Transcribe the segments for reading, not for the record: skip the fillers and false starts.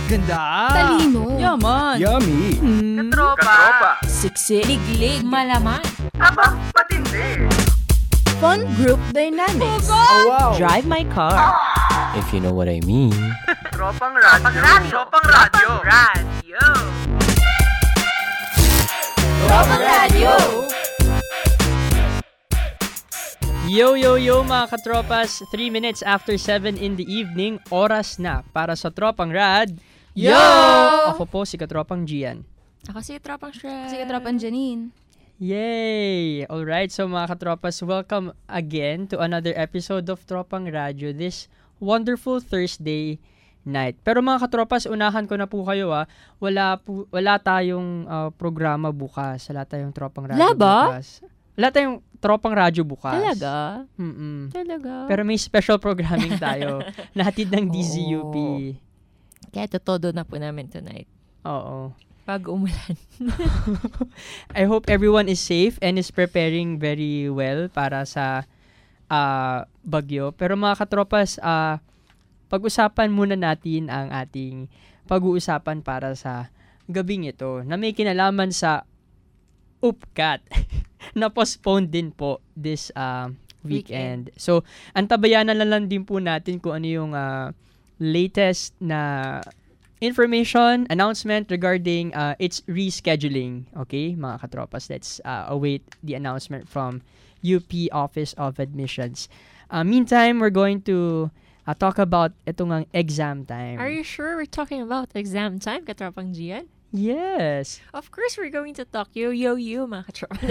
Ganda! Talino! Yaman! Yummy! Katropa! Siksik! Liglig! Malaman! Aba, matindi! Fun group dynamics! Oh, wow! Drive my car! If you know what I mean. Tropang radyo! Tropang radyo! Tropang radyo! Yo, yo, yo mga katropas! 3 minutes after 7 in the evening, oras na para sa Tropang Rad. Yo! Ako po si Katropang Gian. Ako si Tropang Shred. Sige, Tropang Janine. Yay! Alright, so mga katropas, welcome again to another episode of Tropang Radio this wonderful Thursday night. Pero mga katropas, unahan ko na po kayo wala tayong programa bukas. Wala tayong Tropang Radio Wala ba? bukas. Wala tayong Tropang Radio bukas. Talaga? Mm-mm. Talaga? Pero may special programming tayo. Nahatid ng DZUP. Kaya todo na po namin tonight. Oo. Pag umulan. I hope everyone is safe and is preparing very well para sa bagyo. Pero mga katropas, pag-usapan muna natin ang ating pag-uusapan para sa gabing ito na may kinalaman sa UPCAT na postponed din po this weekend. So, antabayanan na lang din po natin kung ano yung latest na information, announcement regarding its rescheduling. Okay, mga katropas, let's await the announcement from UP Office of Admissions. Meantime, we're going to talk about itong exam time. Are you sure we're talking about exam time, Katropang Gian? Yes. Of course, we're going to talk you, mga Katropang.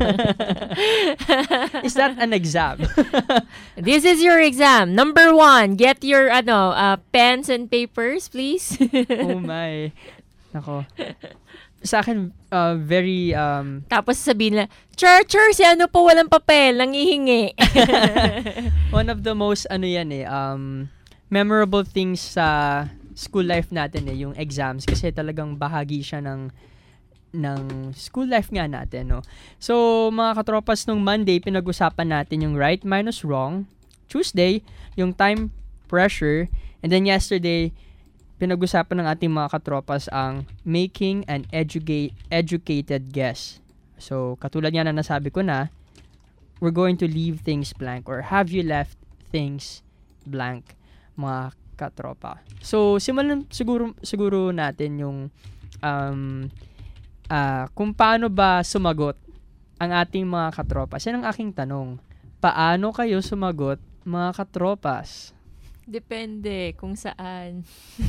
Is that an exam? This is your exam. Number 1, get your pens and papers, please. Oh my. Nako. Sa akin, very... Tapos sabihin nila, Chur, si ano po walang papel, nangihingi. one of the most, memorable things sa school life natin yung exams. Kasi talagang bahagi siya ng school life nga natin, no? So, mga katropas, nung Monday, pinag-usapan natin yung right minus wrong. Tuesday, yung time pressure. And then yesterday, pinag-usapan ng ating mga katropas ang making an educated guess. So, katulad nga na nasabi ko na, we're going to leave things blank, or have you left things blank, mga katropa. So, simulan siguro natin yung kung paano ba sumagot ang ating mga katropas. Yan ang aking tanong. Paano kayo sumagot, mga katropas? Depende kung saan.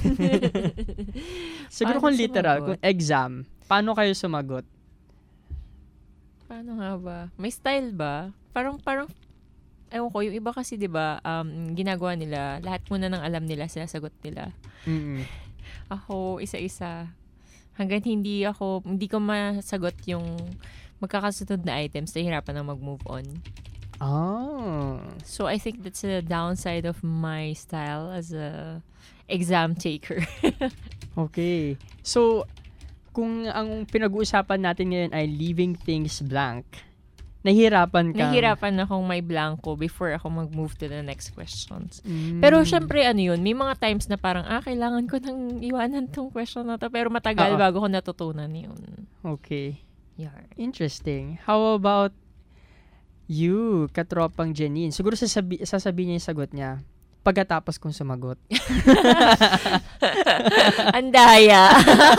Siguro kung literal, kung exam, paano kayo sumagot? Paano nga ba? May style ba? Parang ewan ko, yung iba kasi 'di ba, ginagawa nila, lahat muna ng alam nila sinasagot nila. Mm-mm. Ako isa-isa. Hanggang hindi ko masagot yung magkakasunod na items, nahihirapan na mag-move on. Oh. So I think that's the downside of my style as a exam taker. Okay. So, kung ang pinag-uusapan natin ngayon ay leaving things blank, nahihirapan akong may blanco before ako mag-move to the next questions. Pero syempre yun, may mga times na parang, kailangan ko nang iwanan tong question na to, pero matagal bago ko natutunan yun. Okay. Yeah. Interesting. How about you, Katropang Janine? Siguro sasabihin niya yung sagot niya pagkatapos kong sumagot. Andaya.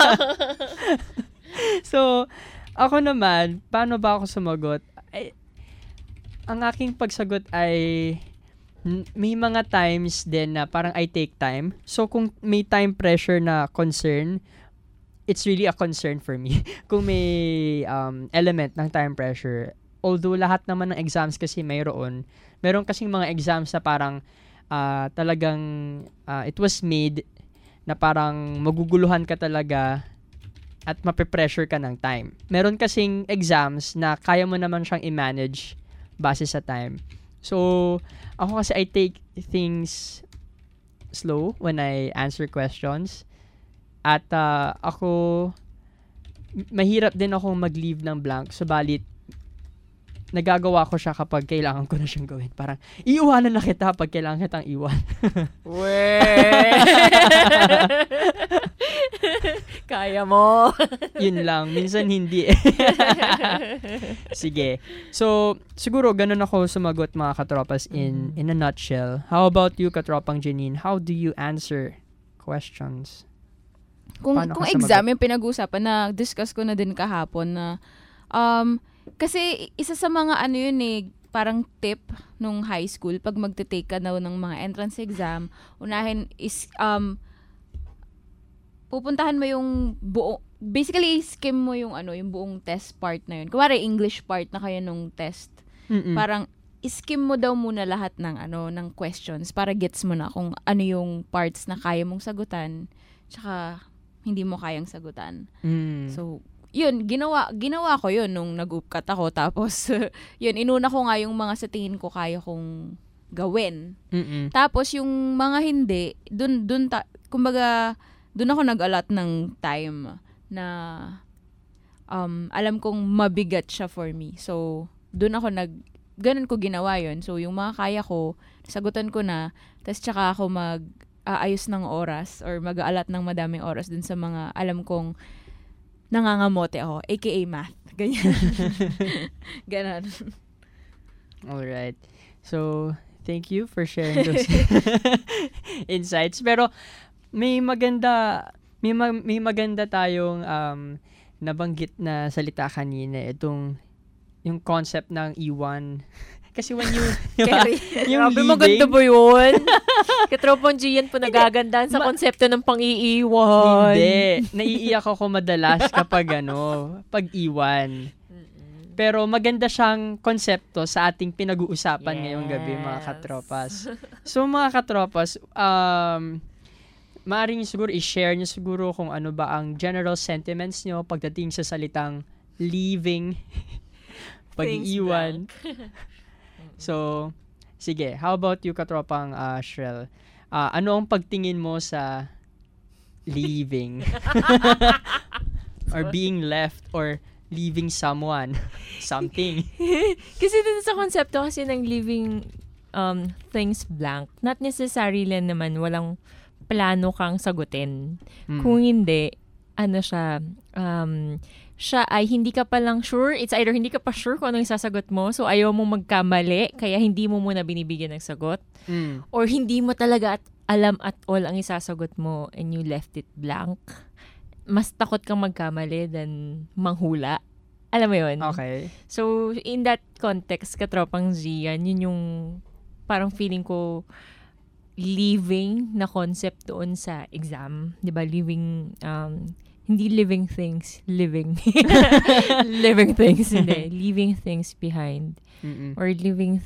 So, ako naman, paano ba ako sumagot? Ang aking pagsagot ay may mga times din na parang I take time. So, kung may time pressure na concern, it's really a concern for me. Kung may element ng time pressure, although lahat naman ng exams kasi meron kasing mga exams na parang talagang it was made na parang maguguluhan ka talaga at mape-pressure ka ng time. Meron kasing exams na kaya mo naman siyang i-manage base sa time. So, ako kasi I take things slow when I answer questions. At ako, mahirap din akong mag-leave ng blank. Subalit, nagagawa ko siya kapag kailangan ko na siyang gawin. Parang, iiwanan na kita pag kailangan kitang iwan. Kaya mo. Yun lang. Minsan hindi. Sige. So, siguro ganun ako sumagot mga katropas in a nutshell. How about you, katropang Janine? How do you answer questions? Kung Paano ka exam sumagot? yung pinag-uusapan na discuss ko na din kahapon na kasi isa sa mga ano yun parang tip nung high school pag magte-take ka daw ng mga entrance exam, unahin is pupuntahan mo yung basically skim mo yung yung buong test part na yun. Kuwari English part na kayo nung test. Mm-mm. Parang iskim mo daw muna lahat ng questions para gets mo na kung ano yung parts na kaya mong sagutan tsaka hindi mo kayang sagutan. So, yun, ginawa ko yun nung nag-upcut ako. Tapos, yun, inuna ko nga yung mga sa tingin ko kaya kong gawin. Mm-mm. Tapos, yung mga hindi, kumbaga, dun ako nag-allot ng time na alam kong mabigat siya for me. So, dun ako ganun ko ginawa yun. So, yung mga kaya ko, sagutan ko na, tapos tsaka ako ayos ng oras or mag-aalat ng madaming oras dun sa mga alam kong nangangamote ako, aka math. Ganyan. Ganon. Alright. So, thank you for sharing those insights. Pero, may maganda tayong nabanggit na salita kanina. Yung concept ng iwan. Kasi when you, yung Grabe, leaving, maganda ba yun? Katropang Gian po nagagandahan sa konsepto ng pang-iiwan. Hindi. Naiiyak ako madalas kapag pag-iwan. Pero maganda siyang konsepto sa ating pinag-uusapan ngayong gabi, mga katropas. So, mga katropas, maaaring siguro i-share niyo siguro kung ano ba ang general sentiments niyo pagdating sa salitang leaving, pag-iwan. So, sige. How about you, katropang Shrel? Ano ang pagtingin mo sa leaving? Or being left or leaving someone? Something. Kasi dito sa konsepto kasi ng leaving things blank, not necessarily naman walang plano kang sagutin. Kung hindi, siya ay hindi ka pa lang sure. It's either hindi ka pa sure kung anong sasagot mo, so ayaw mo magkamali, kaya hindi mo muna binibigyan ng sagot. Or hindi mo talaga alam at all ang isasagot mo and you left it blank. Mas takot kang magkamali than manghula. Alam mo yun? Okay. So, in that context, katropang Gian, yun yung parang feeling ko leaving na concept doon sa exam. Diba? Leaving, hindi living things, living. Living things, hindi. Leaving things behind. Or leaving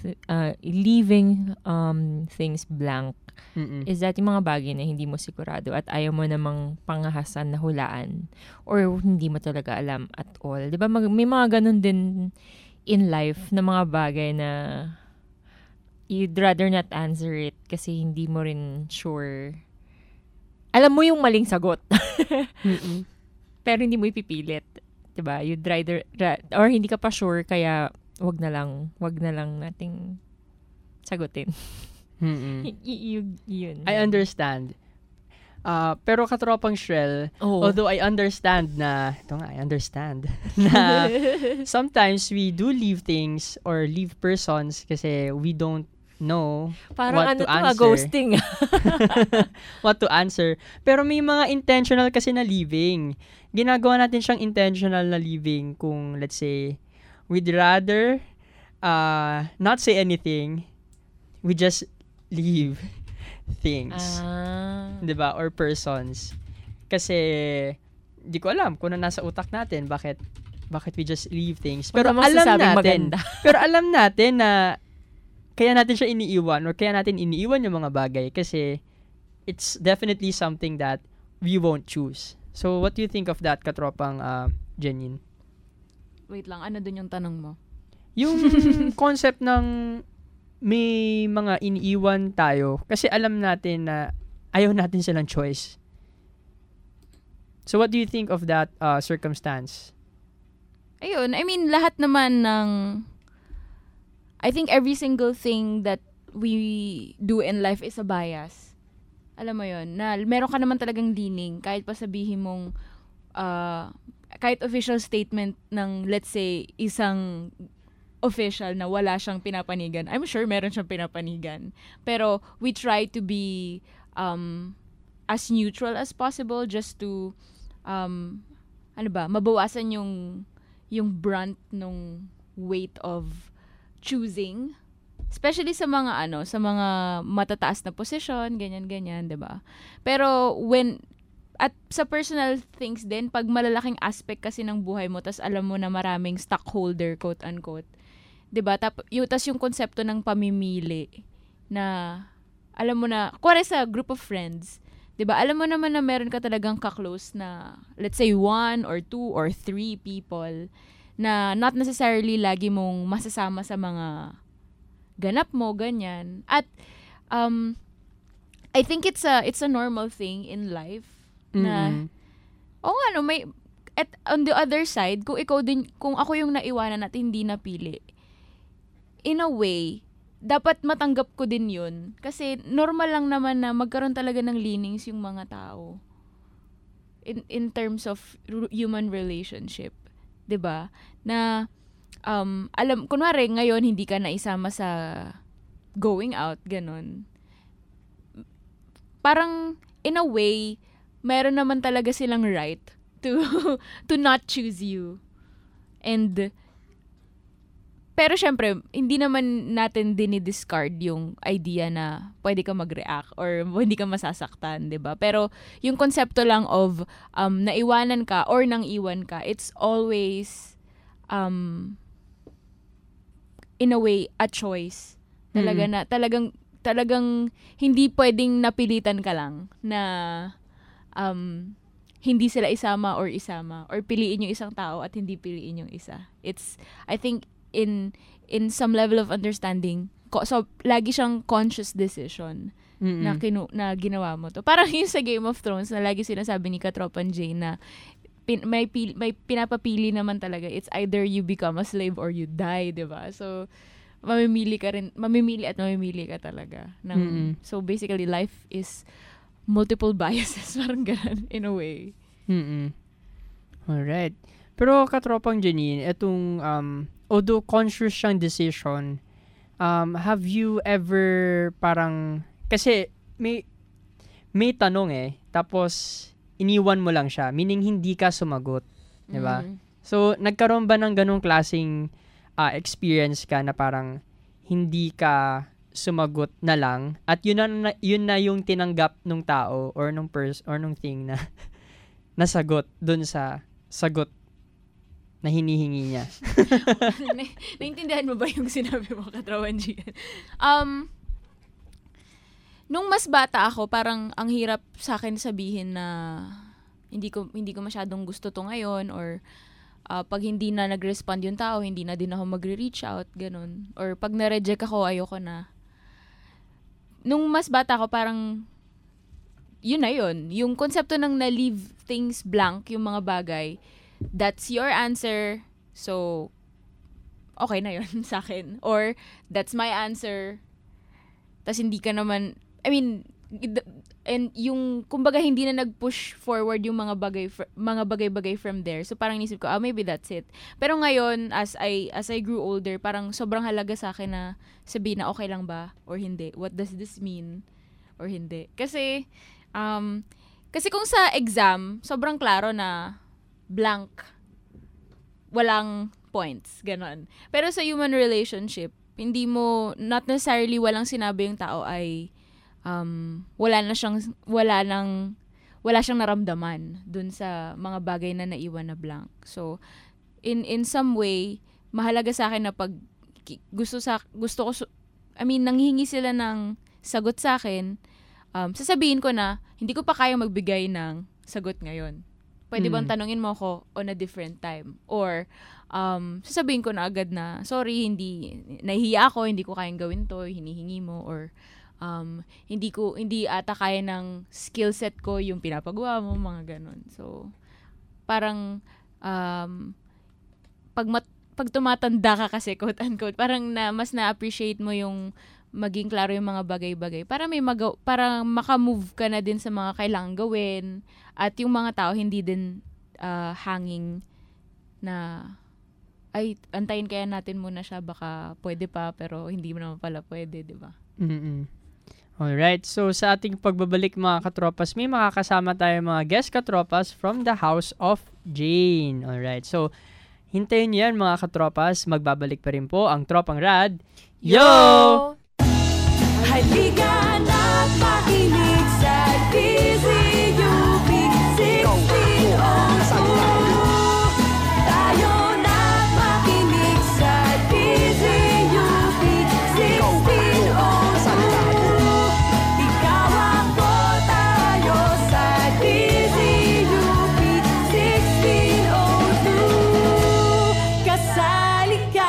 things blank. Is that yung mga bagay na hindi mo sigurado at ayaw mo namang pangahasan na hulaan or hindi mo talaga alam at all. Diba? May mga ganun din in life na mga bagay na you'd rather not answer it kasi hindi mo rin sure. Alam mo yung maling sagot. Pero hindi mo ipipilit. Diba? You'd rather, or hindi ka pa sure kaya wag na lang nating sagutin. Yun. I understand. Pero katropang Shrel, although I understand na sometimes we do leave things or leave persons kasi we don't know parang what to answer. Ghosting. What to answer. Pero may mga intentional kasi na leaving. Ginagawa natin siyang intentional na leaving kung let's say we'd rather not say anything, we just leave things. Diba? Or persons. Kasi di ko alam kung ano nasa utak natin bakit we just leave things. Pero alam natin na kaya natin siya iniiwan or kaya natin iniiwan yung mga bagay kasi it's definitely something that we won't choose. So what do you think of that, katropang Janine? Wait lang, ano dun yung tanong mo? Yung concept ng may mga iniiwan tayo kasi alam natin na ayaw natin silang choice. So what do you think of that circumstance? Ayun, I mean, lahat naman ng I think every single thing that we do in life is a bias. Alam mo yun, na meron ka naman talagang leaning kahit pa sabihin mong kahit official statement ng, let's say, isang official na wala siyang pinapanigan. I'm sure meron siyang pinapanigan. Pero we try to be as neutral as possible just to mabawasan yung brunt nung weight of choosing, especially sa mga matataas na position, ganyan, 'di ba? Pero at sa personal things din, pag malalaking aspect kasi ng buhay mo, tas alam mo na maraming stockholder, quote unquote, 'di ba? Tas yung konsepto ng pamimili na alam mo na, kuwari sa group of friends, 'di ba? Alam mo naman na meron ka talagang ka-close na, let's say 1 or 2 or 3 people na not necessarily lagi mong masasama sa mga ganap mo, ganyan. At I think it's a normal thing in life na may at on the other side, kung ako yung naiwanan at hindi napili, in a way, dapat matanggap ko din yun. Kasi normal lang naman na magkaroon talaga ng leanings yung mga tao in terms of human relationship. 'Di ba? Na kunwari ngayon hindi ka naisama sa going out, ganun. Parang in a way, meron naman talaga silang right to not choose you. Pero syempre, hindi naman natin dinidiscard yung idea na pwede ka mag-react or hindi ka masasaktan, 'di ba? Pero yung konsepto lang of naiwanan ka or nang iwan ka, it's always in a way a choice. Talaga na talagang hindi pwedeng napilitan ka lang na hindi sila isama or piliin yung isang tao at hindi piliin yung isa. It's, I think, in some level of understanding, so lagi siyang conscious decision na ginawa mo to. Parang yung sa Game of Thrones na lagi sinasabi ni Katropan Jane na may pinapapili naman talaga. It's either you become a slave or you die, 'di ba? So mamimili ka talaga. So basically life is multiple biases, parang ganun in a way. Alright. Pero Katropang Janine, etong although conscious siyang decision, have you ever parang, kasi may tanong tapos iniwan mo lang siya, meaning hindi ka sumagot, 'di ba? So nagkaroon ba ng ganung klaseng experience ka na parang hindi ka sumagot na lang at yun na yung tinanggap nung tao or nung or nung thing na nasagot dun sa sagot na hinihingi niya? Naintindihan mo ba yung sinabi mo, Katrawan G? Nung mas bata ako, parang ang hirap sa akin sabihin na hindi ko masyadong gusto to ngayon, or pag hindi na nag-respond yung tao, hindi na din ako magre-reach out, ganun. Or pag na-reject ako, ayoko na. Nung mas bata ako, parang yun na yun. Yung konsepto ng na-leave things blank, yung mga bagay, that's your answer, so okay na yun sa akin. Or that's my answer, tas hindi ka naman, I mean, and yung kumbaga hindi na nag-push forward yung mga bagay-bagay from there. So parang nisip ko, maybe that's it. Pero ngayon, as I grew older, parang sobrang halaga sa akin na sabihin na okay lang ba or hindi. What does this mean or hindi? Kasi kung sa exam, sobrang klaro na blank, walang points, ganon. Pero sa human relationship, hindi mo, not necessarily walang sinabi yung tao ay wala siyang naramdaman dun sa mga bagay na naiwan na blank. So in some way, mahalaga sa akin na pag nanghihingi sila ng sagot sa akin, sasabihin ko na hindi ko pa kaya magbigay ng sagot ngayon. Pwede bang tanungin mo ako on a different time? Or sasabihin ko na agad na sorry, nahihiya ako, hindi ko kayang gawin to, hinihingi mo, or hindi ata kaya ng skill set ko yung pinapagawa mo, mga ganun. So parang pag tumatanda ka kasi, quote unquote, parang mas na-appreciate mo yung maging klaro yung mga bagay-bagay para para maka-move ka na din sa mga kailangang gawin, at yung mga tao hindi din hanging na ay, antayin kaya natin muna siya, baka pwede pa, pero hindi mo naman pala pwede, di ba? Alright, so sa ating pagbabalik mga katropas, may makakasama tayo mga guest katropas from the House of Jane. Alright, so hintayin niyo yan mga katropas, magbabalik pa rin po ang Tropang Rad. Yo! Halika na't makinig sa DZUP 1602. Tayo na't makinig sa DZUP 1602. Ikaw ako, tayo sa DZUP 1602. Kasali ka.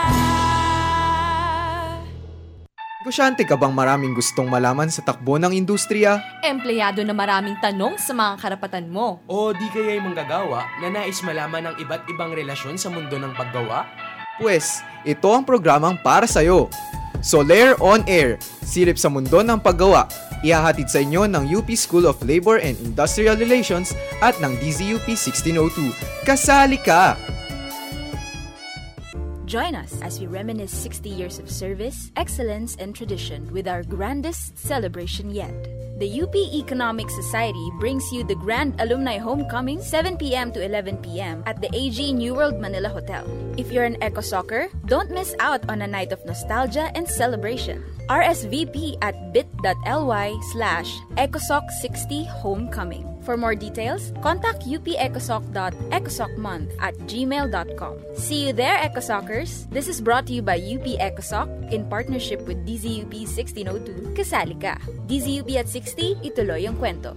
Negosyante ka bang maraming gustong malaman sa takbo ng industriya? Empleyado na maraming tanong sa mga karapatan mo. O di kaya'y manggagawa na nais malaman ang iba't ibang relasyon sa mundo ng paggawa? Pwes, ito ang programang para sa'yo. Soler On Air, silip sa mundo ng paggawa. Ihahatid sa inyo ng UP School of Labor and Industrial Relations at ng DZUP 1602. Kasali ka! Join us as we reminisce 60 years of service, excellence, and tradition with our grandest celebration yet. The UP Economic Society brings you the Grand Alumni Homecoming 7 p.m. to 11 p.m. at the AG New World Manila Hotel. If you're an Eco Soccer, don't miss out on a night of nostalgia and celebration. RSVP at bit.ly/EcoSoc60 Homecoming. For more details, contact upecosoc.ecosocmonth@gmail.com. See you there, Ecosockers! This is brought to you by UP Ecosoc in partnership with DZUP 1602. Kasali ka! DZUP at 60, ituloy ang kwento.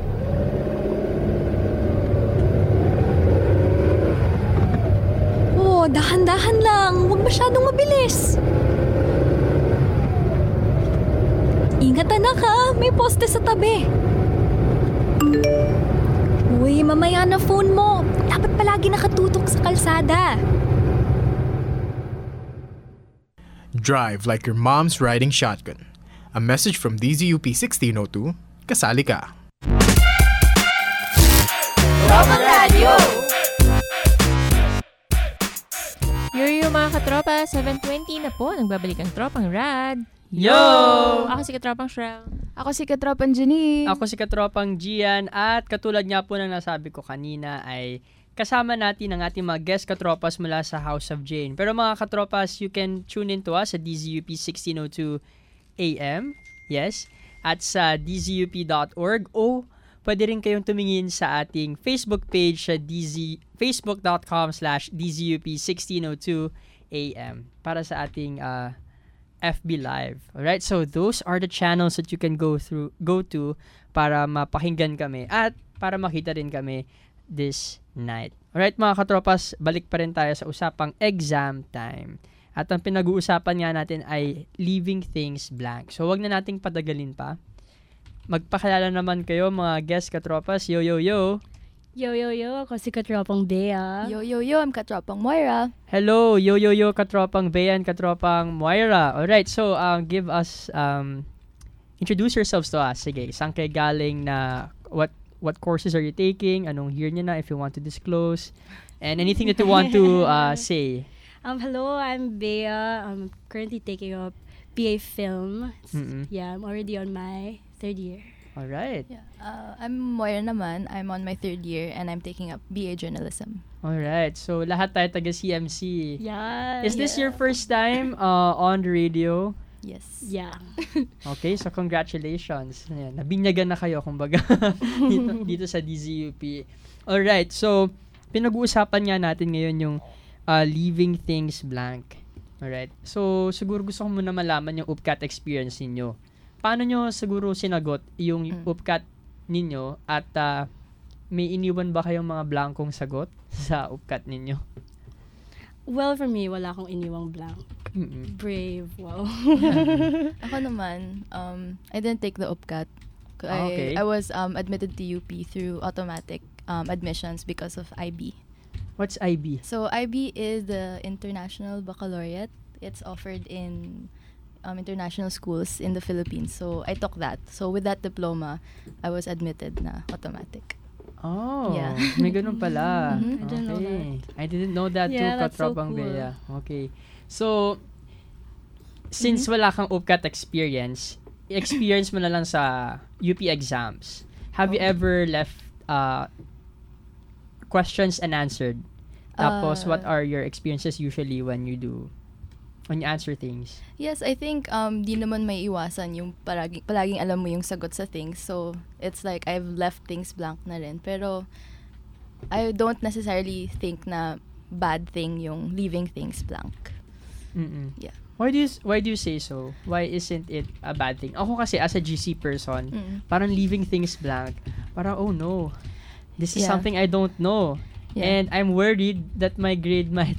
Oh, dahan-dahan lang. Huwag masyadong mabilis. Ingat anak ha, may poste sa tabi. Uy, mamaya na phone mo. Dapat palagi nakatutok sa kalsada. Drive like your mom's riding shotgun. A message from DZUP 1602. Kasali ka. Tropang Radio! Yo mga katropa, 7:20 na po. Nagbabalik ang Tropang Rad. Yo! Ako si Katropang Shrel. Ako si Katropang Jenny. Ako si Katropang Gian at katulad nga po ng nasabi ko kanina ay kasama natin ang ating mga guest katropas mula sa House of Jane. Pero mga katropas, you can tune in to us sa DZUP 1602 AM, yes, at sa dzup.org o pwede rin kayong tumingin sa ating Facebook page sa facebook.com/DZUP 1602 AM para sa ating FB Live. Alright, so those are the channels that you can go to para mapakinggan kami at para makita rin kami this night. Alright mga katropas, balik pa rin tayo sa usapang exam time. At ang pinag-uusapan nga natin ay leaving things blank. So wag na nating patagalin pa. Magpakilala naman kayo mga guest katropas. Yo yo yo! Yo, yo, yo. Ako si Katropang Bea. Yo, yo, yo. I'm Katropang Moira. Hello, yo, yo, yo, Katropang Bea and Katropang Moira. Alright, so give us, introduce yourselves to us. Sige, saan kayo galing na, what courses are you taking? Anong year niyo na if you want to disclose? And anything that you want to say. Hello, I'm Bea. I'm currently taking up BA Film. Yeah, I'm already on my 3rd year. Alright. Yeah. I'm Moira naman. I'm on my 3rd year and I'm taking up BA Journalism. Alright. So, lahat tayo taga CMC. Yeah. Is this your first time on the radio? Yes. Yeah. Okay, so congratulations. Ayan, nabinyagan na kayo, kumbaga, dito sa DZUP. Alright, so, pinag-uusapan nga natin ngayon yung leaving things blank. Alright. So, siguro gusto ko muna malaman yung UPCAT experience ninyo. Paano nyo siguro sinagot yung UPCAT ninyo at may iniwan ba kayong mga blankong sagot sa UPCAT ninyo? Well, for me, wala akong iniwang blank. Brave, wow. Ako naman, I didn't take the UPCAT. Okay. I was admitted to UP through automatic admissions because of IB. What's IB? So, IB is the International Baccalaureate. It's offered in international schools in the Philippines. So, I took that. So, with that diploma, I was admitted na automatic. Oh, Yeah. may ganun pala. I didn't know Okay. that. I didn't know that too, Yeah, that's so Katropang cool. Bea. Okay. So, since wala kang UPCAT experience mo na lang sa UP exams. Have you ever left questions unanswered? Tapos, what are your experiences usually when you answer things? Yes, I think di naman may iwasan yung palaging alam mo yung sagot sa things. So, it's like I've left things blank na rin. Pero, I don't necessarily think na bad thing yung leaving things blank. Mm-mm. Yeah. Why do you say so? Why isn't it a bad thing? Ako kasi as a GC person, parang leaving things blank. Parang, oh no, this is something I don't know. Yeah. And I'm worried that my grade might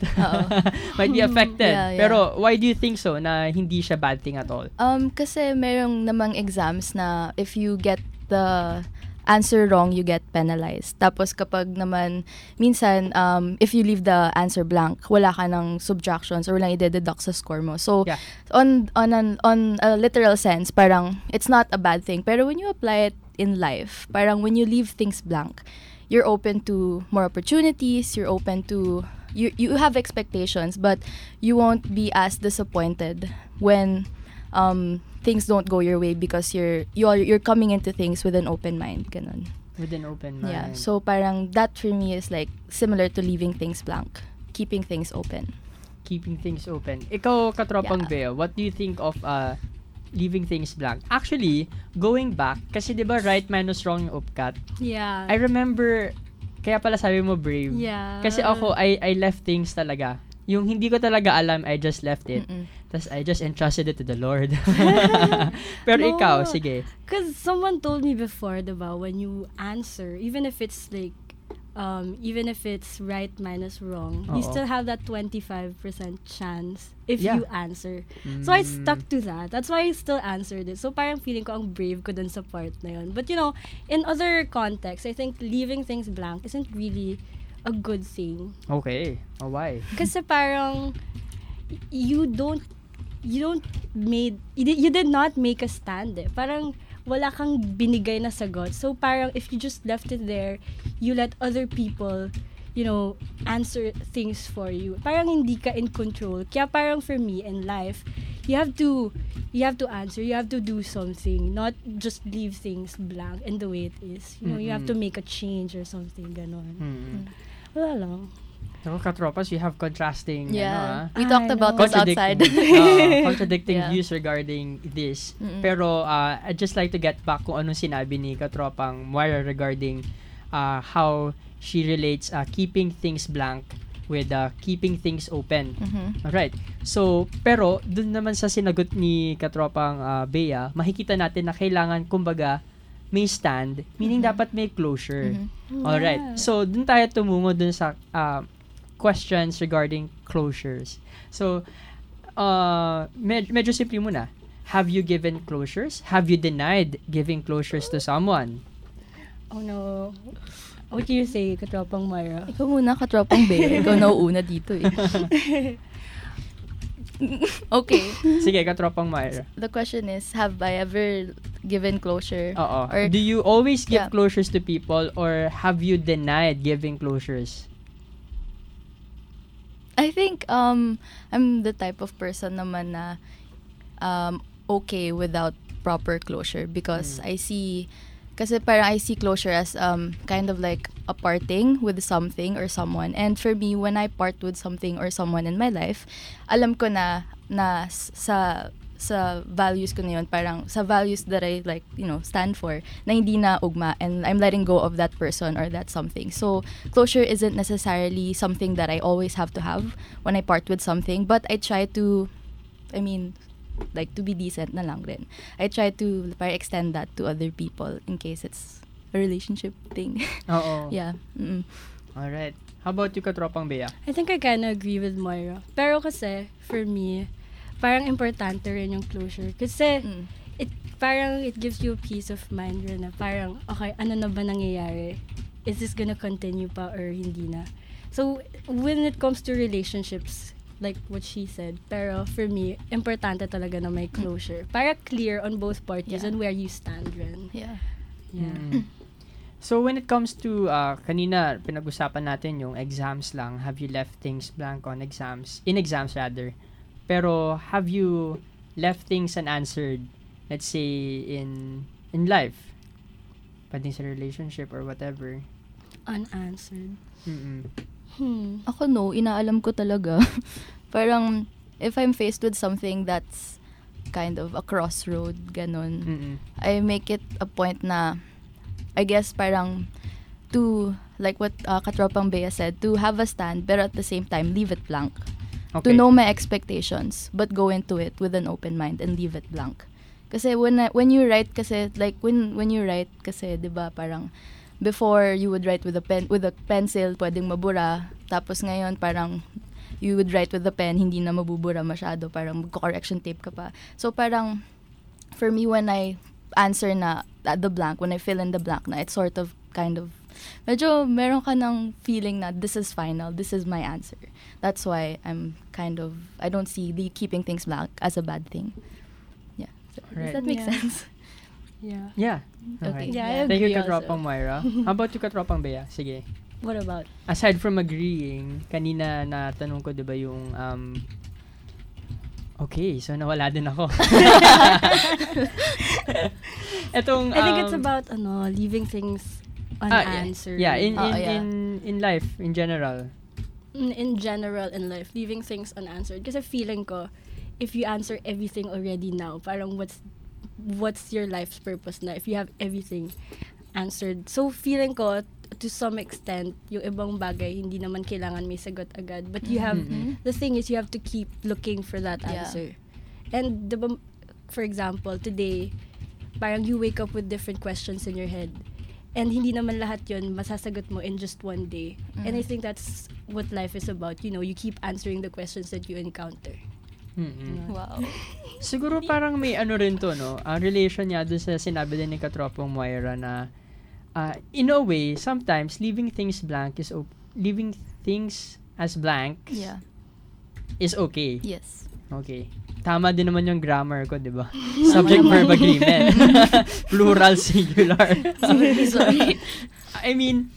be affected. Yeah. Pero why do you think so na hindi siya bad thing at all? Kasi merong namang exams na if you get the answer wrong, you get penalized. Tapos kapag naman, minsan, if you leave the answer blank, wala ka ng subtractions or walang i-deduct sa score mo. So, on a literal sense, parang, it's not a bad thing. Pero when you apply it in life, parang when you leave things blank, you're open to more opportunities, you're open to, you have expectations, but you won't be as disappointed when things don't go your way because you're coming into things with an open mind, ganun. With an open mind. Yeah, so parang that for me is like similar to leaving things blank, keeping things open. Keeping things open. Ikaw, Katropang Bea, what do you think of leaving things blank? Actually, going back, kasi di ba right minus wrong yung UPCAT? Yeah. I remember, kaya pala sabi mo brave. Yeah. Kasi ako, I left things talaga. Yung hindi ko talaga alam, I just left it. Tapos I just entrusted it to the Lord. Pero ikaw, sige. Because someone told me before, diba, when you answer, even if it's like, even if it's right minus wrong, you still have that 25% chance if you answer. So I stuck to that. That's why I still answered it. So parang feeling ko ang brave ko dun sa part na yun. But you know, in other contexts, I think leaving things blank isn't really a good thing. Okay. Oh, why? Kasi parang you did not make a stand eh. Parang wala kang binigay na sagot. So parang if you just left it there, you let other people, you know, answer things for you. Parang hindi ka in control. Kaya parang for me in life, you have to answer, you have to do something, not just leave things blank and the way it is. You know, you have to make a change or something ganon. Wala lang. So, Katropas, you have contrasting, we talked about this outside. Contradicting views regarding this. Pero, I'd just like to get back kung anong sinabi ni Katropang Moira regarding how she relates keeping things blank with keeping things open. Alright. So, pero, dun naman sa sinagot ni Katropang Bea, makikita natin na kailangan, kumbaga, may stand, meaning dapat may closure. Alright. So, dun tayo tumungo dun sa questions regarding closures. So, medyo simple muna. Have you given closures? Have you denied giving closures to someone? Oh no. What do you say, Katropang Moira? Ikaw muna, Katropang Bea. Ikaw nauuna dito eh. Okay. Sige, Katropang Moira. The question is, have I ever given closure? Or do you always give closures to people or have you denied giving closures? I think I'm the type of person naman na okay without proper closure because I see closure as kind of like a parting with something or someone. And for me, when I part with something or someone in my life, alam ko na sa values ko na yun, parang sa values that I like, you know, stand for, na hindi na ugma and I'm letting go of that person or that something. So, closure isn't necessarily something that I always have to have when I part with something, but I try to, like, to be decent na lang rin. I try to extend that to other people in case it's a relationship thing. Yeah. Alright. How about you, Katropang Bea? I think I kinda agree with Moira. Pero kasi, for me, parang importante rin yung closure. Kasi, it gives you peace of mind rin na parang, okay, ano na ba nangyayari? Is this gonna continue pa or hindi na? So, when it comes to relationships, like what she said, pero for me, importante talaga na may closure. Para clear on both parties on where you stand rin. Yeah. So when it comes to kanina pinag-usapan natin yung exams lang, have you left things blank on exams rather? Pero have you left things unanswered, let's say in life? Pwedeng sa relationship or whatever. Unanswered. Ako no, inaalam ko talaga. Parang if I'm faced with something that's kind of a crossroad, ganon, I make it a point na I guess parang to, like what Katropang Bea said, to have a stand but at the same time leave it blank. Okay. To know my expectations but go into it with an open mind and leave it blank. Kasi when you write kasi, like when you write kasi, 'di ba, parang before you would write with a pencil, pwedeng mabura, tapos ngayon parang you would write with a pen, hindi na mabubura masyado, parang magko-correction tape ka pa. So parang for me, when I answer na the blank, when I fill in the blank na, it's sort of kind of medyo meron ka ng feeling na this is final, this is my answer. That's why I don't see the keeping things blank as a bad thing. Yeah. Does that make sense? Yeah. Yeah. Okay. Yeah, I Thank you, agree Katropang also. Moira. How about you, Katropang Bea? Sige. What about? Aside from agreeing, kanina na tanong ko, di ba, yung okay, so nawala din ako. Etong, I think it's about leaving things unanswered. In life, in general. In general, in life, leaving things unanswered. Kasi feeling ko, if you answer everything already now, parang what's your life's purpose na if you have everything answered? So feeling ko, to some extent, yung ibang bagay, hindi naman kailangan may sagot agad. But you have, the thing is, you have to keep looking for that answer. And, diba, for example, today, parang you wake up with different questions in your head. And hindi naman lahat yun masasagot mo in just one day. And I think that's what life is about. You know, you keep answering the questions that you encounter. Wow. Siguro parang may rin to, no? Ang relation niya dun sa sinabi din ni Katropang Moira na in a way, sometimes leaving things as blank is okay. Yes. Okay. Tama din naman yung grammar ko, di ba? Subject-verb agreement. Plural, singular. Sorry. I mean,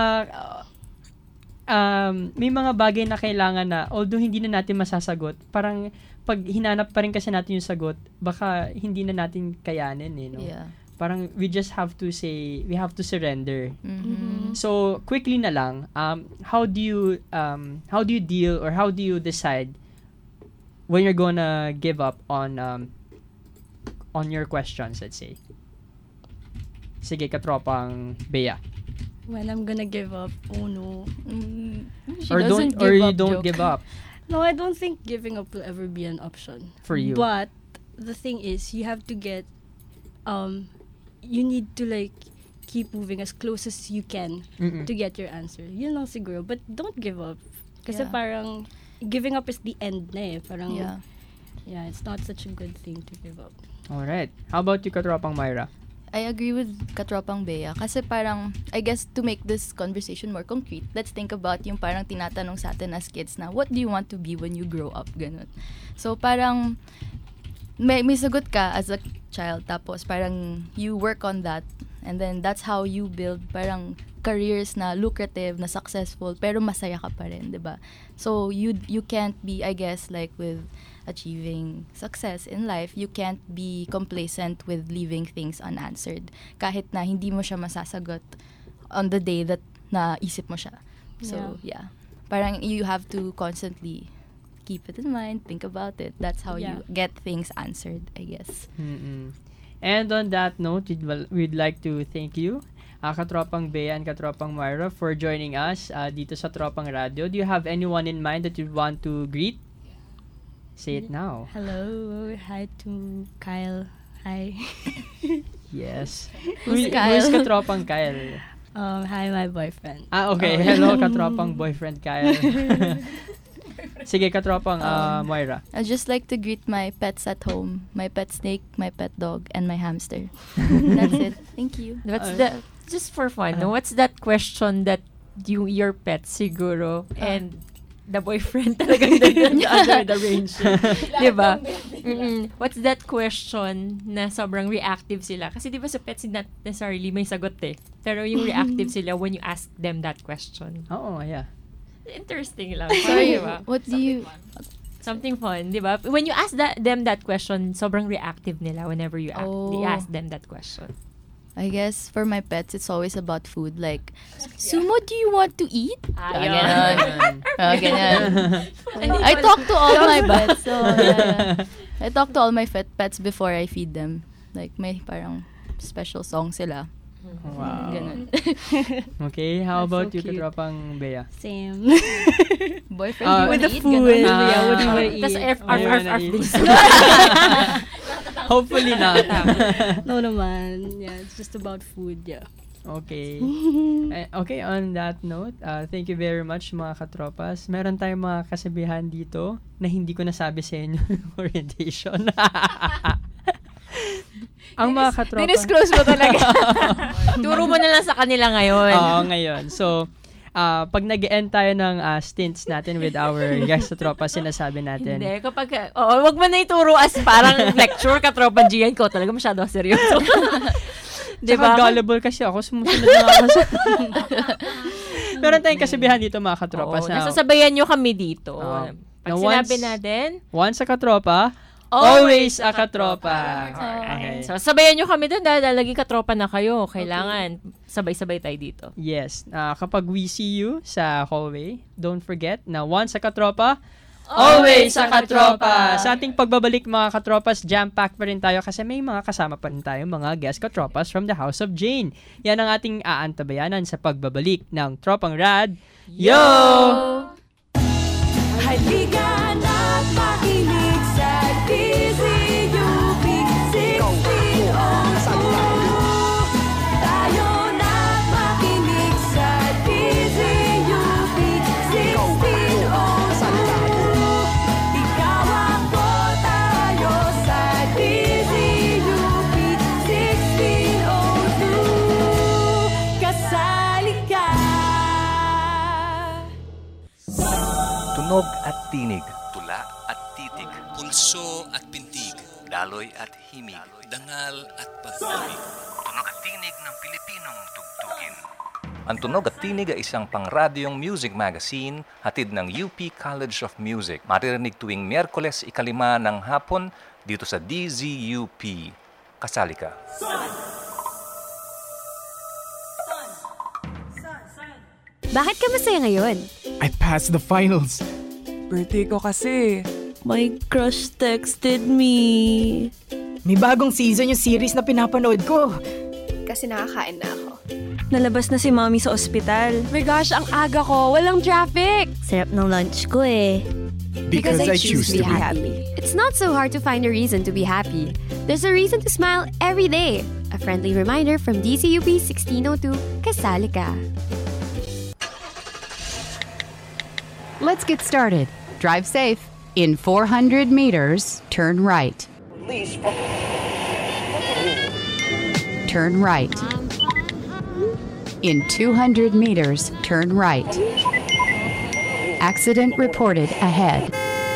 may mga bagay na kailangan na, although hindi na natin masasagot, parang pag hinanap pa rin kasi natin yung sagot, baka hindi na natin kayanin, no? Yeah. Parang we just have to say, we have to surrender. Mm-hmm. So, quickly na lang, how do you deal or how do you decide when you're gonna give up on your questions, let's say? Sige, Katropang Bea. When I'm gonna give up, oh no. You don't give up. No, I don't think giving up will ever be an option. For you. But, the thing is, you have to get, you need to like keep moving as close as you can to get your answer. Yun lang siguro. But don't give up. Kasi parang, giving up is the end na eh. Parang, it's not such a good thing to give up. Alright. How about you, Katropang Moira? I agree with Katropang Bea. Kasi parang, I guess, to make this conversation more concrete, let's think about yung parang tinatanong sa atin as kids na, what do you want to be when you grow up? Ganun. So parang, may sagot ka as a child, tapos parang you work on that, and then that's how you build parang careers na lucrative, na successful, pero masaya ka pa rin, diba? So you can't be, I guess, like with achieving success in life, you can't be complacent with leaving things unanswered kahit na hindi mo siya masasagot on the day that naisip mo siya. So parang you have to constantly keep it in mind, think about it. That's how you get things answered, I guess. And on that note, we'd like to thank you, Katropang Bea and Katropang Moira, for joining us dito sa Tropang Radio. Do you have anyone in mind that you want to greet? Say it now. Hello. Hi to Kyle. Hi. Yes. Who's Kyle? Who's Katropang Kyle? Hi, my boyfriend. Okay. Hello, Katropang boyfriend Kyle. Sige, Katropang Moira. I'd just like to greet my pets at home. My pet snake, my pet dog, and my hamster. That's it. Thank you. Just for fun, no? What's that question that your pet siguro and the boyfriend talagang under the range. Diba? What's that question na sobrang reactive sila? Kasi diba sa pets, not necessarily may sagot eh. Pero yung reactive sila when you ask them that question. Oo, yeah. Interesting lang. Sorry, diba? what do you... Something fun, di ba? When you ask them that question, sobrang reactive nila whenever you ask them that question. I guess for my pets, it's always about food. Like, Sumo, do you want to eat? Ganyan. I talk to all my pets. So, I talk to all my pets before I feed them. Like, may parang special song sila. Wow. Ganun. Okay, how about so you, Katropang Bea? Same. Boyfriend, with the food. What do you want to eat? Tapos Hopefully not. No naman. Yeah, it's just about food, yeah. Okay. Okay, on that note, thank you very much mga katropas. Meron tayong mga kasabihan dito na hindi ko nasabi sa inyo orientation. Ang mga katropa... Dinisclose mo talaga. Turo mo na lang sa kanila ngayon. Oo, ngayon. So, pag nag-end tayo ng stints natin with our guest katropa, sinasabi natin. Hindi, kapag... wag mo na ituro as parang lecture, katropa Gian ko. Talaga masyado seryoso. Diba? Saka gullible kasi ako. Sumusunod na ako sa... Meron tayong kasabihan dito mga katropas. Nasasabayan nyo kami dito. Pag sinabi natin... Once a katropa... Always a katropa. Okay. So, sabayan nyo kami doon dahil lagi katropa na kayo. Kailangan sabay-sabay tayo dito. Yes. Kapag we see you sa hallway, don't forget na once a katropa, always a katropa. Sa ating pagbabalik mga katropas, jam-pack pa rin tayo kasi may mga kasama pa rin tayo mga guest katropas from the House of Jane. Yan ang ating aantabayanan sa pagbabalik ng Tropang Rad. Yo! Halika na't makinig sa DZUP 1602. Tayo na't makinig sa DZUP 1602. Ikaw ako, tayo sa DZUP 1602. Kasali ka. Tunog at tinig, tula at titig, pulso at pintig, daloy at himig, dangal at pag-ibig. Tunog at tinig ng Pilipinong tugtugin. Ang Tunog at Tinig ay isang pangradyong music magazine hatid ng UP College of Music. Maririnig tuwing Miyerkules 5 ng hapon dito sa DZUP. Kasali ka. Bakit ka masaya ngayon? I passed the finals. Birthday ko kasi. My crush texted me. May bagong season yung series na pinapanood ko. Kasi nakakain na ako. Nalabas na si mommy sa ospital. My gosh, ang aga ko. Walang traffic. Sarap ng lunch ko eh. Because I choose to be happy. It's not so hard to find a reason to be happy. There's a reason to smile every day. A friendly reminder from DZUP 1602, Kasali Ka. Let's get started. Drive safe. In 400 meters, turn right. Turn right. In 200 meters, turn right. Accident reported ahead.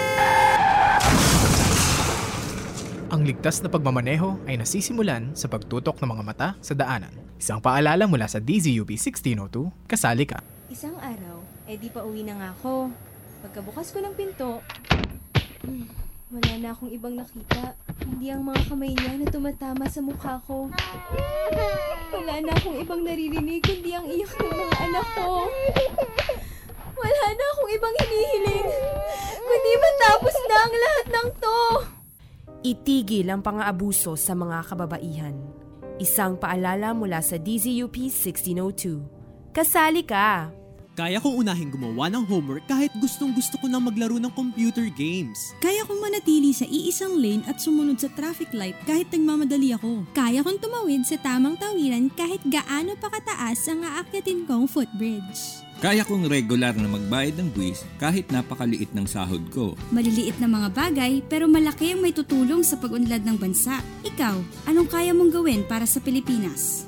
Ang ligtas na pagmamaneho ay nasisimulan sa pagtutok ng mga mata sa daanan. Isang paalala mula sa DZUP 1602, Kasali Ka. Isang araw, di pa uwi na nga ako. Pagkabukas ko ng pinto, wala na akong ibang nakita. Hindi ang mga kamay niya na tumatama sa mukha ko. Wala na akong ibang naririnig kundi ang iyak ng mga anak ko. Wala na akong ibang hinihiling kundi matapos na ang lahat ng to. Itigil ang pang-aabuso sa mga kababaihan. Isang paalala mula sa DZUP 1602. Kasali ka! Kaya kong unahing gumawa ng homework kahit gustong-gusto ko nang maglaro ng computer games. Kaya kong manatili sa iisang lane at sumunod sa traffic light kahit nagmamadali ako. Kaya kong tumawid sa tamang tawiran kahit gaano pa kataas ang aakyatin kong footbridge. Kaya kong regular na magbayad ng buwis kahit napakaliit ng sahod ko. Maliliit na mga bagay pero malaki ang may tutulong sa pag-unlad ng bansa. Ikaw, anong kaya mong gawin para sa Pilipinas?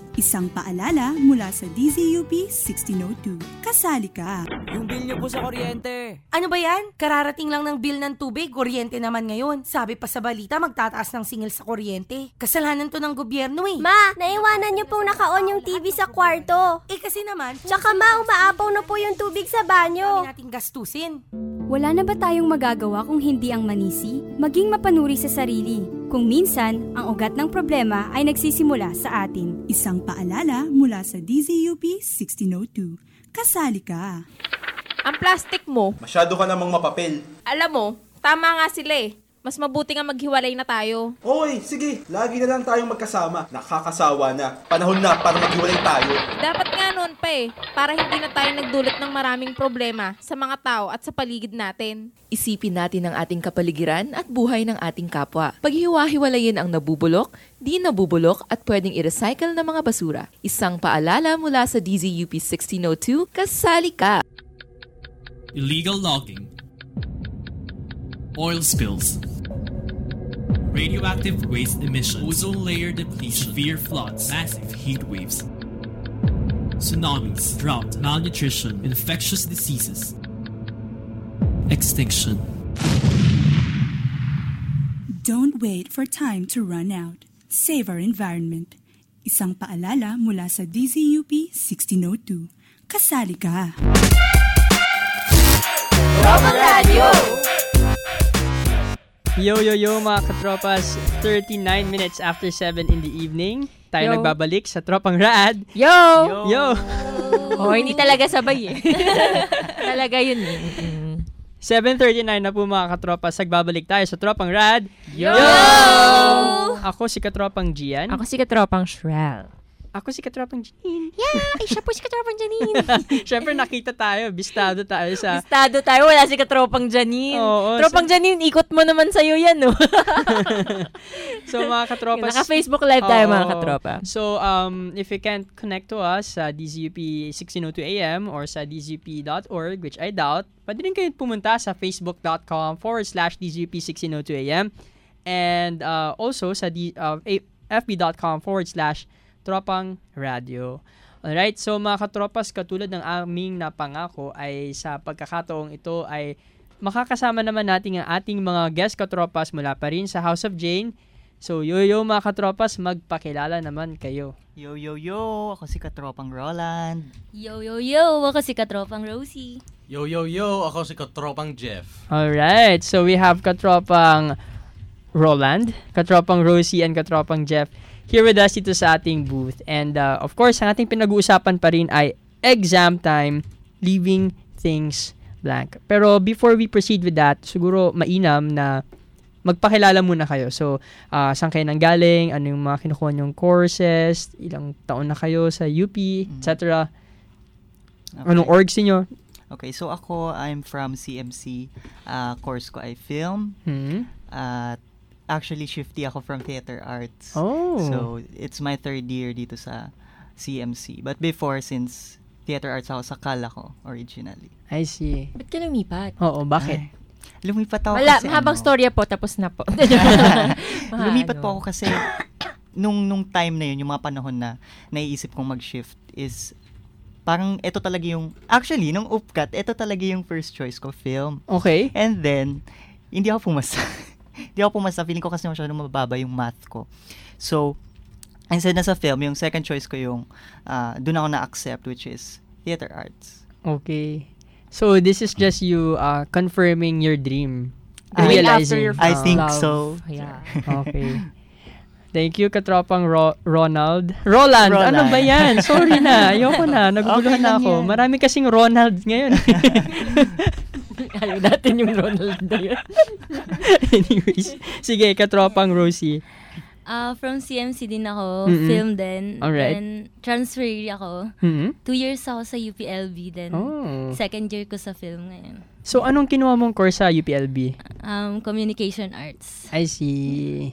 Isang paalala mula sa DZUP 1602. Kasali ka. Yung bill niyo po sa kuryente. Ano ba yan? Kararating lang ng bill ng tubig, kuryente naman ngayon. Sabi pa sa balita, magtataas ng singil sa kuryente. Kasalanan to ng gobyerno eh. Ma, naiwanan niyo pong naka-on yung TV sa kwarto. Kasi naman... Tsaka ma, umaapaw na po yung tubig sa banyo. Kami nating gastusin. Wala na ba tayong magagawa kung hindi ang manisi? Maging mapanuri sa sarili. Kung minsan, ang ugat ng problema ay nagsisimula sa atin. Isang paalala mula sa DZUP 1602. Kasali ka. Ang plastic mo. Masyado ka namang mapapel. Alam mo, tama nga sila eh. Mas mabuti nga maghiwalay na tayo. Okay, sige. Lagi na lang tayong magkasama. Nakakasawa na. Panahon na para maghiwalay tayo. Dapat nga noon pa eh. Para hindi na tayo nagdulot ng maraming problema sa mga tao at sa paligid natin. Isipin natin ang ating kapaligiran at buhay ng ating kapwa. Paghiwa-hiwalayin ang nabubulok, di nabubulok at pwedeng i-recycle na mga basura. Isang paalala mula sa DZUP 1602, kasali ka! Illegal logging, oil spills, radioactive waste emissions, ozone layer depletion, severe floods, massive heat waves, tsunamis, drought, malnutrition, infectious diseases, extinction. Don't wait for time to run out. Save our environment. Isang paalala mula sa DZUP 1602. Kasali ka! Tropang Radio! Yo mga katropas, 39 minutes after 7 in the evening. Tayo nagbabalik sa Tropang Rad. Yo! Oh, hindi talaga sabay eh. Talaga yun eh. 7:39 na po mga katropas, nagbabalik tayo sa Tropang Rad. Yo! Ako si Katropang Gian. Ako si Katropang Shrel. Ako si Katropang Janine. Yeah! Ay, siya po si Katropang Janine. Siyempre nakita tayo, bistado tayo sa... Bistado tayo, wala si Katropang Janine. Tropang Janine, ikot mo naman sa'yo yan, no? So mga katropas... Naka-Facebook live tayo mga katropa. So, if you can't connect to us sa DZUP 1602 AM or sa dzup.org, which I doubt, pwede rin kayo pumunta sa facebook.com/DZUP 1602 AM and also sa fb.com/Tropang Radio. Alright, so mga katropas, katulad ng aming napangako ay sa pagkakataong ito ay makakasama naman natin ang ating mga guest katropas mula pa rin sa House of Jane. So, yo mga katropas, magpakilala naman kayo. Yo, ako si Katropang Roland. Yo, ako si Katropang Rosie. Yo, ako si Katropang Jeff. Alright, so we have Katropang Roland, Katropang Rosie, and Katropang Jeff here with us dito sa ating booth. And of course, ang ating pinag-uusapan pa rin ay exam time, leaving things blank. Pero before we proceed with that, siguro mainam na magpakilala muna kayo. So, saan kayo nanggaling, ano yung mga kinukuha nyong courses, ilang taon na kayo sa UP, etc. Okay. Anong orgs niyo? Okay, so ako, I'm from CMC. Course ko ay film. Actually, shifty ako from theater arts. Oh. So, it's my third year dito sa CMC. But before, since theater arts ako, sa Cal ako originally. I see. Ba't ka lumipat? Oo, bakit? Lumipat ako wala, kasi mahabang storya po, tapos na po. Lumipat po ako kasi nung time na yun, yung mga panahon na naiisip kong mag-shift is parang ito talaga yung, actually, nung UPCAT, ito talaga yung first choice ko, film. Okay. And then, hindi ako pumasa. Feeling ko kasi masyadong mababa yung math ko. So, instead na sa film, yung second choice ko yung doon ako na-accept, which is theater arts. Okay. So, this is just you confirming your dream. Realizing. I think so. Yeah. Okay. Thank you, Katropang Roland. Ano ba yan? Sorry na. Ayoko na. Naguguluhan na ako. Marami kasing Ronald ngayon. Ayaw natin yung Ronald na yun. Anyways. Sige, Katropang Rosie. From CMC din ako. Film din. Alright. Then, transfer ako. 2 years ako sa UPLB din. Second year ko sa film ngayon. So, anong kinuha mong course sa UPLB? Communication Arts. I see.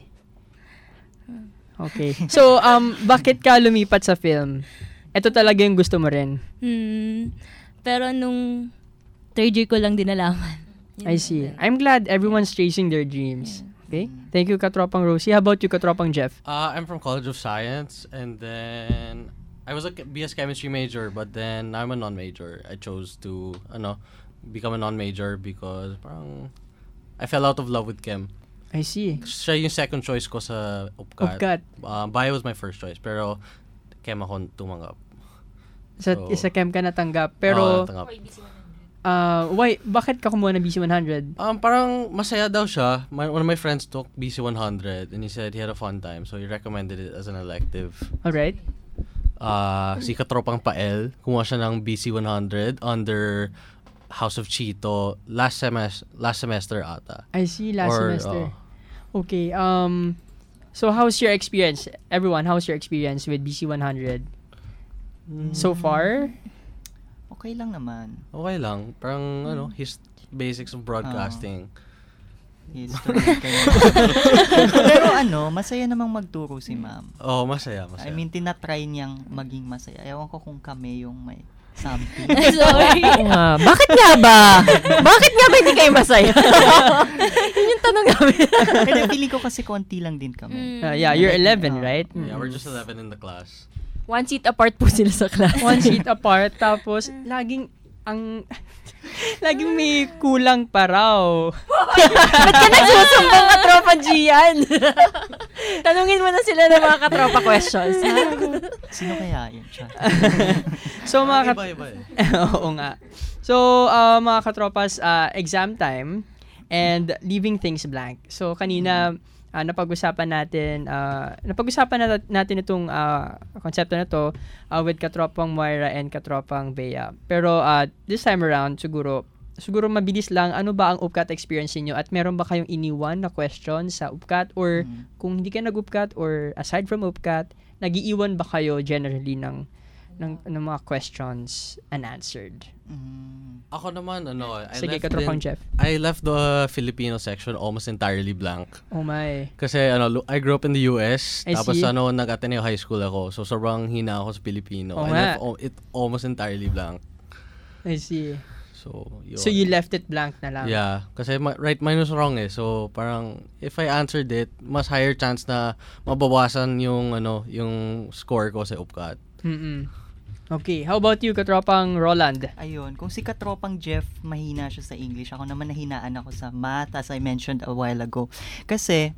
Okay. So, bakit ka lumipat sa film? Ito talaga yung gusto mo rin? Pero nung third year ko lang din nalaman. I see. I'm glad everyone's chasing their dreams. Okay. Thank you, Katropang Rosie. How about you, Katropang Jeff? I'm from College of Science, and then I was a BS Chemistry major, but then I'm a non-major. I chose to, become a non-major because parang I fell out of love with chem. I see. Siya yung second choice ko sa UPCAT. Bio was my first choice, pero chem ako tumanggap. Sa chem ka natanggap. Pero, why? Bakit ka kumuha ng BC100? Parang masaya daw siya. One of my friends took BC100 and he said he had a fun time, so he recommended it as an elective. Alright. Si Katropang Pael, kumuha siya ng BC100 under House of Chito last semester ata. I see, semester. Okay. So how's your experience? Everyone, how's your experience with BC100? So far? Okay lang naman. Okay lang. Parang, basics of broadcasting. Pero masaya namang magturo si ma'am. Masaya. I mean, tinatry niyang maging masaya. Ewan ko kung kami yung may something. Sorry. Bakit nga ba? Bakit nga ba hindi kayo masaya? Yun yung tanong namin. Kaya feeling ko kasi konti lang din kami. You're 11, right? Yeah, we're just 11 in the class. 1 seat apart po sila sa class. 1 seat apart, tapos laging may kulang pa raw. Ba't ka nagsusumbong katropa Gian? Tanungin mo na sila ng mga katropa questions. Sino kaya yun? So, Oo nga. So, mga katropas, exam time and leaving things blank. So, kanina, napag-usapan natin itong konsepto na to with Katropang Moira and Katropang Bea. Pero this time around, siguro mabilis lang, ano ba ang UPCAT experience niyo at meron ba kayong iniwan na question sa UPCAT or kung hindi ka nag-UPCAT or aside from UPCAT, nag-iiwan ba kayo generally ng mga questions unanswered? Ako naman, Sige, Katropang Jeff. I left the Filipino section almost entirely blank. Oh my. Kasi, I grew up in the US. Tapos, see. nag-Ateneo High School ako. So, sobrang hina ako sa Filipino. Oh, I left it almost entirely blank. I see. So, yun. So, you left it blank na lang? Yeah. Kasi, right minus wrong eh. So, parang, if I answered it, mas higher chance na mabawasan yung score ko sa UPCAT. Okay, how about you, Katropang Roland? Ayun, kung si Katropang Jeff, mahina siya sa English. Ako naman nahinaan ako sa math, as I mentioned a while ago. Kasi,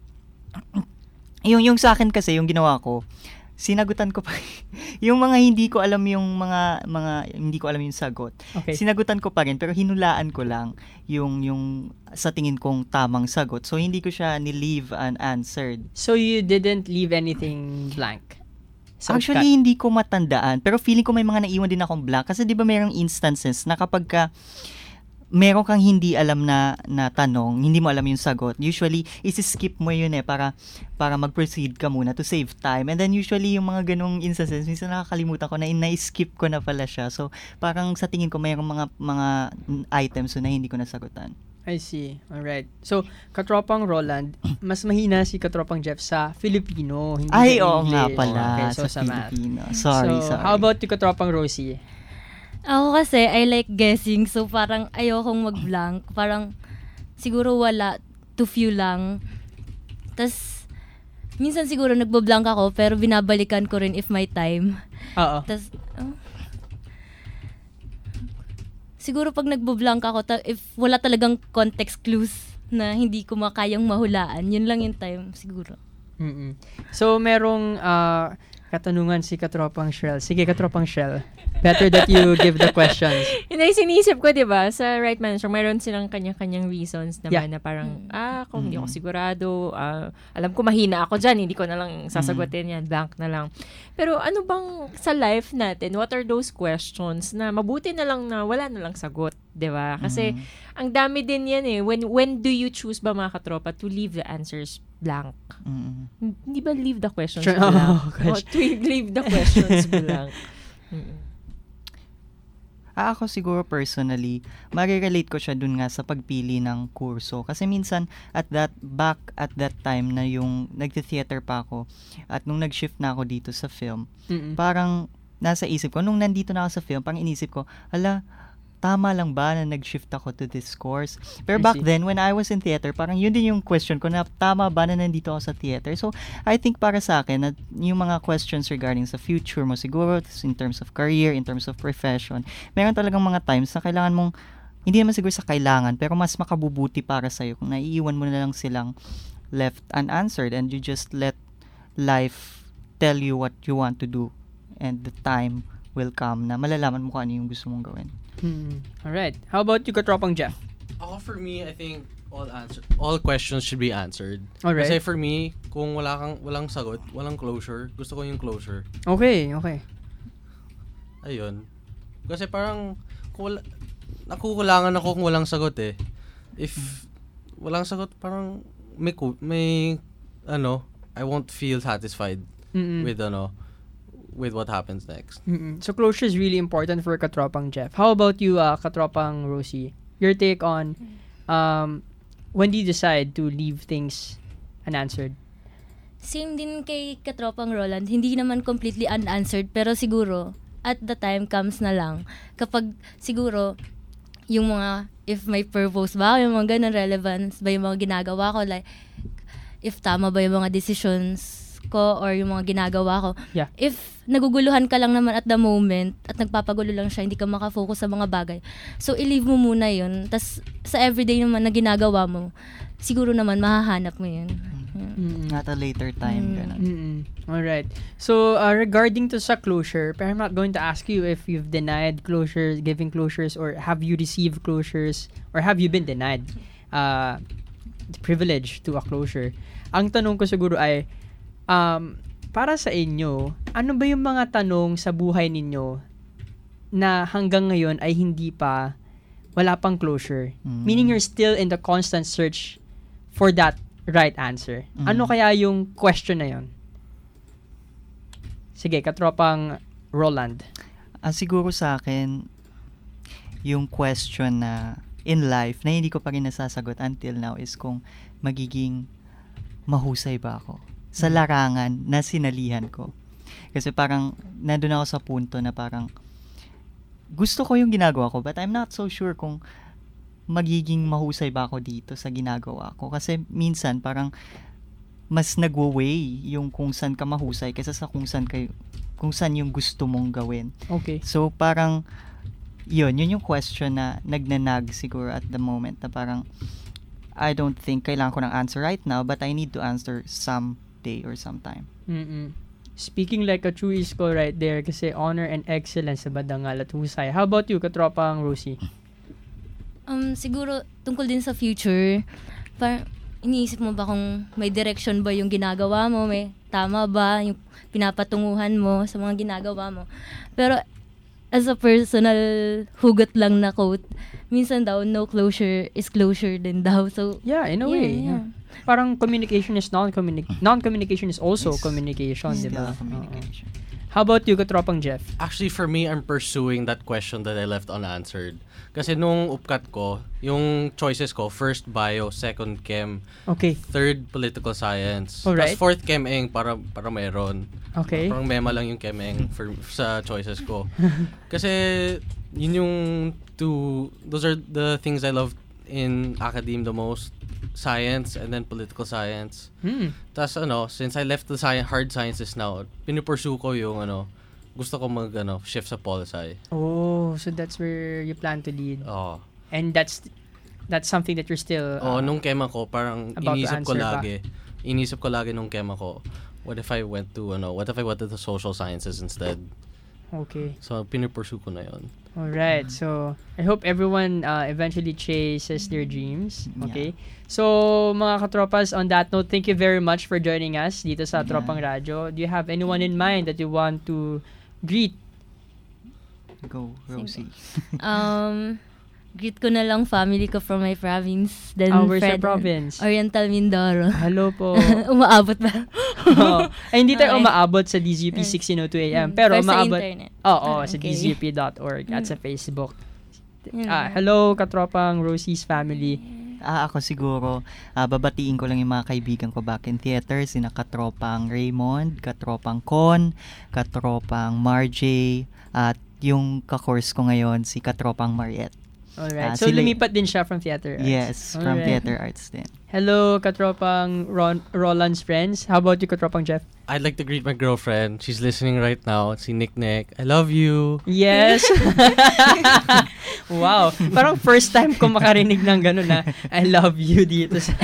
yung sa akin kasi, yung ginawa ko, sinagutan ko pa, yung mga hindi ko alam yung hindi ko alam yung sagot. Okay. Sinagutan ko pa rin, pero hinulaan ko lang yung sa tingin kong tamang sagot. So, hindi ko siya ni-leave unanswered. So, you didn't leave anything blank? Actually, hindi ko matandaan. Pero feeling ko may mga naiwan din akong blank. Kasi di ba mayroong instances na kapag meron kang hindi alam na tanong, hindi mo alam yung sagot, usually, isi-skip mo yun para mag-proceed ka muna to save time. And then usually, yung mga ganong instances, minsan nakakalimutan ko na na-skip ko na pala siya. So, parang sa tingin ko, mayroong mga items na hindi ko nasagutan. I see. Alright. So, Katropang Roland, mas mahina si Katropang Jeff sa Filipino, hindi sa English. Oo nga pala, okay, so sa Filipino. Math. Sorry. How about you, Katropang Rosie? Ako kasi, I like guessing. So, parang ayokong mag-blank. Parang, siguro wala, too few lang. Tas, minsan siguro nagbo-blank ako, pero binabalikan ko rin if may time. Oo. Tas, siguro pag nagbo-blank ako, if wala talagang context clues na hindi ko makayang mahulaan, yun lang yung time siguro. So, merong katanungan si Katropang Shell. Sige, Katropang Shell. Better that you give the questions. Hindi, sinisip ko, di ba, sa right manager, mayroon silang kanya-kanyang reasons naman na parang, kung hindi ako sigurado, alam ko mahina ako dyan, hindi ko na lang sasagutin yan, blank na lang. Pero ano bang sa life natin, what are those questions na mabuti na lang na wala na lang sagot, di ba? Kasi ang dami din yan eh. When do you choose ba mga katropa to leave the answers blank? Hindi ba leave the questions blank? To leave the questions blank. Ako siguro personally, marirelate ko siya dun nga sa pagpili ng kurso. Kasi minsan, back at that time na yung nagte-theater pa ako at nung nag-shift na ako dito sa film, parang nasa isip ko, nung nandito na ako sa film, parang inisip ko, tama lang ba na nag-shift ako to this course? Pero back then, when I was in theater, parang yun din yung question ko na tama ba na nandito ako sa theater? So, I think para sa akin, na yung mga questions regarding sa future mo siguro, in terms of career, in terms of profession, meron talagang mga times na kailangan mong, hindi naman siguro sa kailangan, pero mas makabubuti para sa'yo kung naiiwan mo na lang silang left unanswered and you just let life tell you what you want to do and the time will come na malalaman mo kung ano yung gusto mong gawin. Alright. How about you, Katropang Jeff? For me, I think all questions should be answered. Alright. Kasi for me, kung walang sagot, walang closure, gusto ko yung closure. Okay. Ayun. Kasi parang nakukulangan ako kung walang sagot eh. If walang sagot, parang I won't feel satisfied with what happens next. So closure is really important for Katropang Jeff. How about you, Katropang Rosie? Your take on when do you decide to leave things unanswered? Same din kay Katropang Roland. Hindi naman completely unanswered, pero siguro at the time comes na lang kapag siguro yung mga, if may purpose ba, yung mga ganun, relevance ba yung mga ginagawa ko, like if tama ba yung mga decisions ko or yung mga ginagawa ko. Yeah. If naguguluhan ka lang naman at the moment at nagpapagulo lang siya, hindi ka makafocus sa mga bagay. So, i-leave mo muna yun. Tas sa everyday naman na ginagawa mo, siguro naman mahahanap mo yun. At a later time. Alright. So, regarding to sa closure, pero I'm not going to ask you if you've denied closures, giving closures, or have you received closures, or have you been denied the privilege to a closure. Ang tanong ko siguro ay, para sa inyo, ano ba yung mga tanong sa buhay ninyo na hanggang ngayon ay wala pang closure? Meaning you're still in the constant search for that right answer. Ano kaya yung question na yun? Sige, Katropang Roland. Siguro sa akin, yung question na in life na hindi ko pa rin nasasagot until now is kung magiging mahusay ba ako sa larangan na sinalihan ko. Kasi parang nandun ako sa punto na parang gusto ko yung ginagawa ko but I'm not so sure kung magiging mahusay ba ako dito sa ginagawa ko. Kasi minsan parang mas nagwo-weigh yung kung saan ka mahusay kaysa sa kung saan yung gusto mong gawin. Okay. So parang yun yung question na nagnanag siguro at the moment na parang I don't think kailangan ko ng answer right now but I need to answer someday or sometime. Speaking like a true isko right there kasi honor and excellence sa badangal at husay. How about you, Katropang Rosie? Siguro tungkol din sa future, parang iniisip mo ba kung may direction ba yung ginagawa mo, may tama ba yung pinapatunguhan mo sa mga ginagawa mo. Pero as a personal hugot lang na quote, minsan daw no closure is closure din daw. So yeah, in a way. Yeah. Parang communication is non-communication is also communication, di ba? How about you, Katropang Jeff? Actually, for me, I'm pursuing that question that I left unanswered. Kasi nung upkat ko, yung choices ko, first bio, second chem, third political science, alright. Tapos fourth chem para mayroon. Okay. Parang mema lang yung chem sa choices ko. Kasi yun yung those are the things I love in academe the most. Science and then political science. Tapos since I left the hard sciences now, pinupursue ko yung gusto ko shift sa poli-sci. Oh, so that's where you plan to lead. Oh. And that's something that you're still nung kema ko parang inisip ko lagi nung kema ko, what if I went to the social sciences instead? Okay. So pinupursue ko na yon. Alright, so I hope everyone eventually chases their dreams. Okay? Yeah. So, mga katropas, on that note, thank you very much for joining us dito sa Tropang Radyo. Do you have anyone in mind that you want to greet? Go, Rosie. Greet ko na lang family ko from my province. Then where's your province? Oriental Mindoro. Hello po. Umaabot ba? Ay, hindi tayo umaabot sa DZUP 1602 AM. Pero umaabot. Sa internet. Sa dzup.org at sa Facebook. Hello, Katropang Rosie's family. Ako siguro, babatiin ko lang yung mga kaibigan ko back in theater, sina Katropang Raymond, Katropang Con, Katropang Marjay, at yung ka-course ko ngayon, si Katropang Mariette. Alright. So, lumipat din siya from theater arts? Yes, from theater arts din. Hello, Katropang Roland's friends. How about you, Katropang Jeff? I'd like to greet my girlfriend. She's listening right now. Si Nick. I love you. Yes. Wow. Parang first time ko makarinig ng gano'n na I love you dito sa...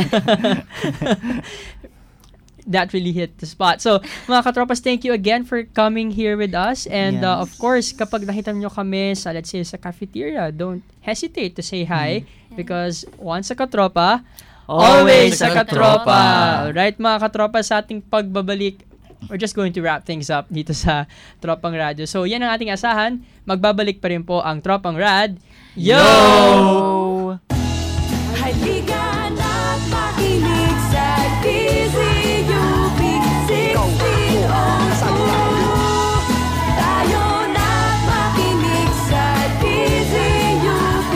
That really hit the spot. So, mga katropas, thank you again for coming here with us. And of course, kapag nakita nyo kami sa, let's say, sa cafeteria, don't hesitate to say hi because once a katropa, always a katropa. Right, mga katropa, sa ating pagbabalik, we're just going to wrap things up dito sa Tropang Radio. So, yan ang ating asahan. Magbabalik pa rin po ang Tropang Rad. Yo! Halika na't makinig sa DZUP 1602. Tayo na't makinig sa DZUP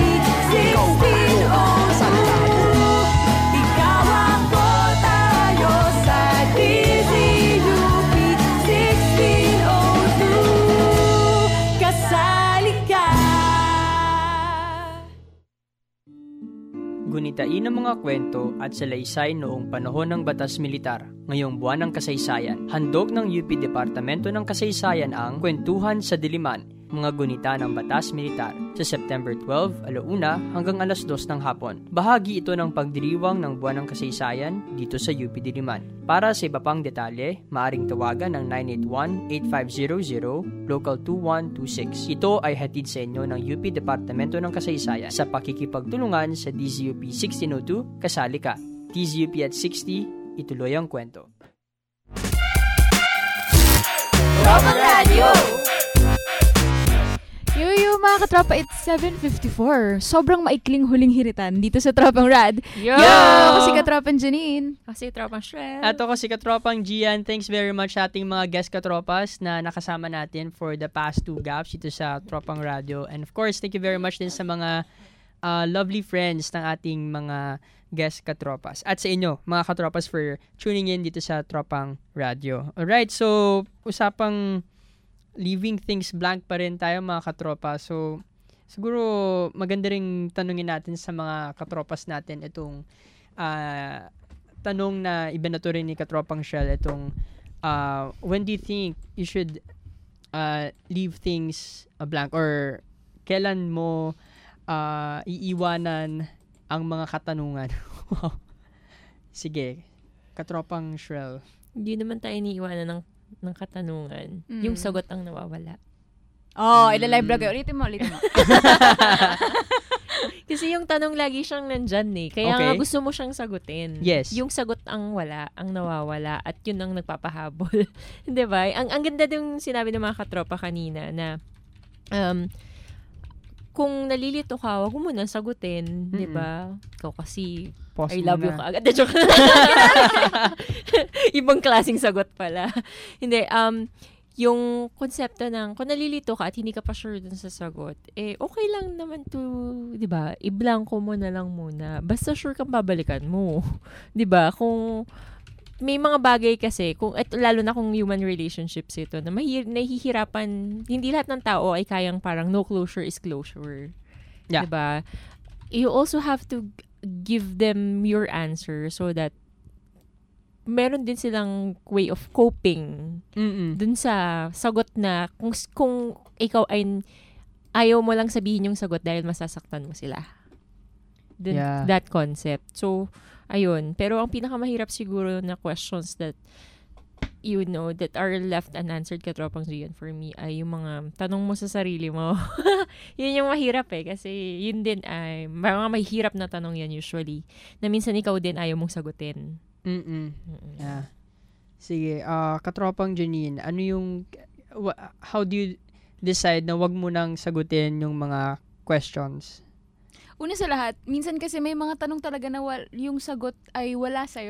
1602. Ikaw ako, tayo sa DZUP 1602. Kasali ka. Gunitain ang mga kwento at salaysay noong panahon ng Batas Militar. Ngayong buwan ng kasaysayan, handog ng UP Departamento ng Kasaysayan ang Kwentuhan sa Diliman, mga gunita ng Batas Militar sa September 12, alauna hanggang alas 2 ng hapon. Bahagi ito ng pagdiriwang ng buwan ng kasaysayan dito sa UP Diliman. Para sa iba pang detalye, maaring tawagan ng 981-8500, Local 2126. Ito ay hatid sa inyo ng UP Departamento ng Kasaysayan sa pakikipagtulungan sa DZUP 1602, Kasali Ka. DZUP at 60, ituloy ang kwento. Tropang Radio! Yo, mga katropa, it's 7:54. Sobrang maikling huling hiritan dito sa Tropang Rad. Yo! Ako si Katropang Janine. Ako si Tropang Shrel. At ako si Katropang Gian. Thanks very much sa ating mga guest katropas na nakasama natin for the past 2 gaps dito sa Tropang Radio. And of course, thank you very much din sa mga lovely friends ng ating mga guest katropas. At sa inyo, mga katropas, for tuning in dito sa Tropang Radio. Alright, so usapang leaving things blank pa rin tayo, mga katropa. So, siguro maganda ring tanungin natin sa mga katropas natin itong tanong na iba na to rin ni Katropang Shell, itong when do you think you should leave things blank, or kailan mo iiwanan ang mga katanungan? Wow. Sige, Katropang Shell. Hindi naman tayo iniiwanan ng katanungan. Yung sagot ang nawawala. Ila-live vlog. Ulitin mo. Kasi yung tanong lagi siyang nandyan eh. Kaya nga gusto mo siyang sagutin. Yes. Yung sagot ang wala, ang nawawala, at yun ang nagpapahabol. Diba? Ang ganda yung sinabi ng mga katropa kanina na kung nalilito ka, wag mo na sagutin. Diba? Ikaw kasi pause I love you ka agad. Ibang klaseng sagot pala. Hindi, yung konsepto ng kung nalilito ka at hindi ka pa sure dun sa sagot, okay lang naman to, di ba? I-blanko mo na lang muna. Basta sure kang babalikan mo. Di ba? Kung may mga bagay kasi, lalo na kung human relationships ito, na nahihirapan, hindi lahat ng tao ay kayang parang no closure is closure. Yeah. Di ba? You also have to give them your answer so that meron din silang way of coping dun sa sagot na kung ikaw ay ayaw mo lang sabihin yung sagot dahil masasaktan mo sila. That concept. So, ayun. Pero ang pinakamahirap siguro na questions that that are left unanswered, Katropang Zion, for me, ay yung mga tanong mo sa sarili mo. Yun yung mahirap kasi yun din ay mga mahirap na tanong yan usually, na minsan ikaw din ayaw mong sagutin. Yeah. Sige, Katropang Janine, ano yung how do you decide na wag mo nang sagutin yung mga questions? Una sa lahat, minsan kasi may mga tanong talaga na yung sagot ay wala sa'yo.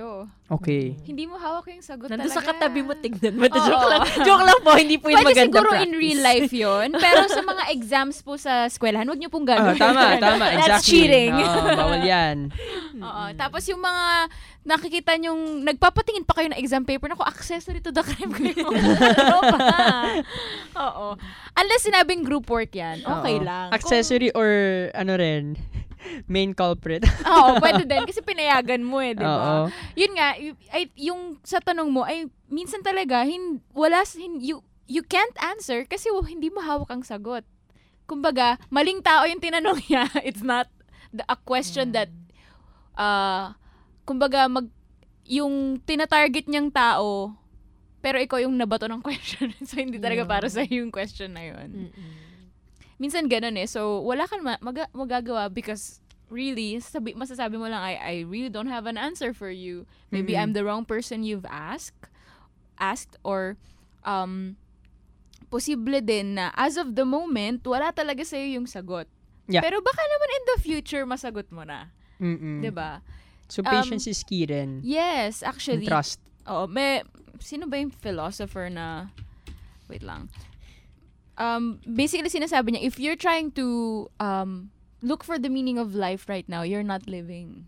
Okay. Hindi mo hawak yung sagot Nandun talaga. sa katabi mo, tignan mo. Joke lang po, hindi po yung Pwede maganda siguro practice. in real life yun. Pero sa mga exams po sa eskwelahan, huwag niyo pong gagawin. Tama. Exactly. That's cheating. Bawal yan. Oo. Tapos yung mga nakikita nyong, nagpapatingin pa kayo ng exam paper, naku, accessory to the crime kayo. Ano ba? Oo. Unless sinabing group work yan, okay lang. Accessory or ano rin, main culprit. Oo, pwede din. Kasi pinayagan mo di ba? Oo. Yun nga, yung sa tanong mo, ay minsan talaga, you can't answer kasi hindi mo hawak ang sagot. Kumbaga, maling tao yung tinanong niya. It's not a question that, kumbaga, yung tinatarget niyang tao, pero ikaw yung nabato ng question. So, hindi talaga para sa yung question na yun. Minsan ganun So, wala kang magagawa because really, masasabi mo lang, I really don't have an answer for you. Maybe I'm the wrong person you've asked or posible din na as of the moment, wala talaga sa'yo yung sagot. Yeah. Pero baka naman in the future, masagot mo na. Diba? So, patience is key rin. Yes, actually. And trust. Oo, sino ba yung philosopher na, wait lang. Basically, sinasabi niya, if you're trying to look for the meaning of life right now, you're not living.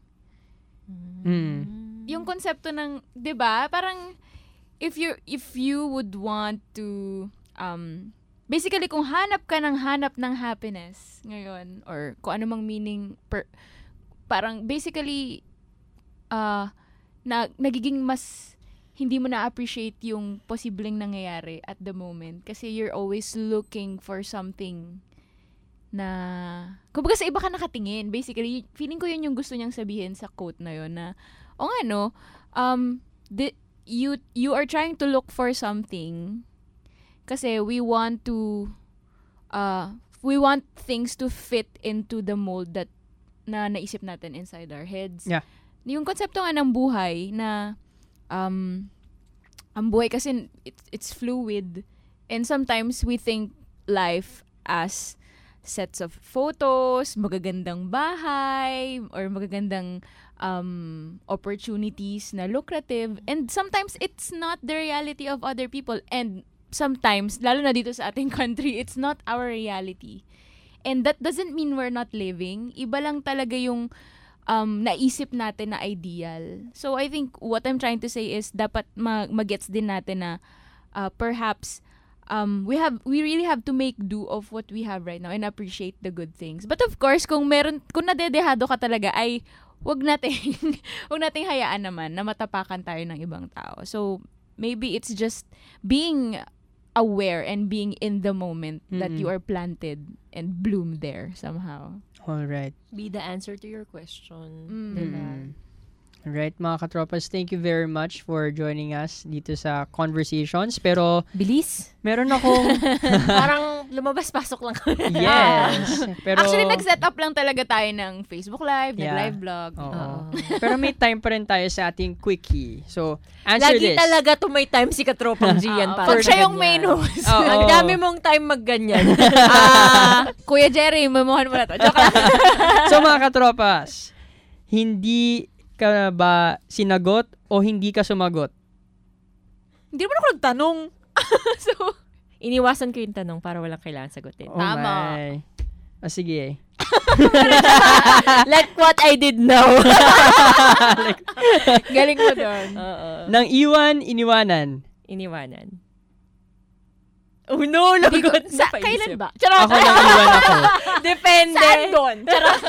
Yung konsepto ng, 'di ba? Parang if you would want to basically kung hanap ng happiness ngayon or kung ano mang meaning parang basically nagiging mas hindi mo na-appreciate yung posibleng nangyayari at the moment kasi you're always looking for something na kumbaga sa iba ka nakatingin. Basically, feeling ko yun yung gusto niyang sabihin sa quote na yun na you are trying to look for something kasi we want things to fit into the mold that na naisip natin inside our heads. Yeah. Yung konsepto nga ng buhay na ang buhay kasi it's fluid and sometimes we think life as sets of photos, magagandang bahay or magagandang opportunities na lucrative and sometimes it's not the reality of other people and sometimes, lalo na dito sa ating country, it's not our reality. And that doesn't mean we're not living. Iba lang talaga yung naisip natin na ideal. So I think what I'm trying to say is dapat magets din natin na perhaps we really have to make do of what we have right now and appreciate the good things. But of course, kung nadedehado ka talaga ay wag nating hayaan naman na matapakan tayo ng ibang tao. So maybe it's just being aware and being in the moment that you are planted and bloom there somehow. All right. Be the answer to your question. Alright, mga katropas, thank you very much for joining us dito sa Conversations. Pero, bilis. Meron akong... Parang lumabas-pasok lang. Yes. Pero, actually, nag-set up lang talaga tayo ng Facebook Live, nag-live vlog. Pero may time pa rin tayo sa ating quickie. So, answer lagi this. Lagi talaga to may time si Katropang Gian. Pag siya yung main host. Ang dami mong time magganyan. Kuya Jerry, mamuhan mo na to. Joke lang. So, mga katropas, hindi ka ba sinagot o hindi ka sumagot? Hindi naman ako nagtanong. So, iniwasan ko yung tanong para walang kailangan sagutin. Tama. Sige. Like what I did now. Galing mo doon. Nang iwan, iniwanan. Iniwanan. Oh no, lagot. Kailan ba? Charot. Ako nang iniwan ako. Depende. Saan doon? Charot.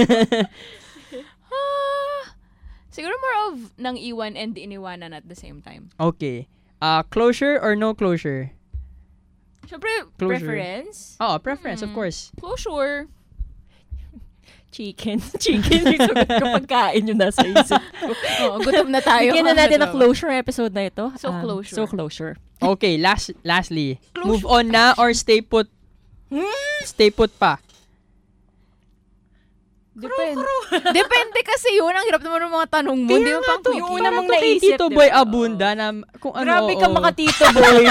Siguro more of nang iwan and iniwanan at the same time. Okay. Closure or no closure? Siyempre, preference? Oo, preference, of course. Closure. Chicken yung sagot ko pagkain yung nasa isip ko. Gutom na tayo. Bigyan na natin ang closure episode na ito. So closure. Okay, lastly. Closure. Move on na or stay put? Stay put pa? Depende kasi yun. Ang hirap naman ng mga tanong mo. Hindi mo pang yung una mong naisip. Tito Boy Abunda na kung ano. Grabe ka maka Tito Boy.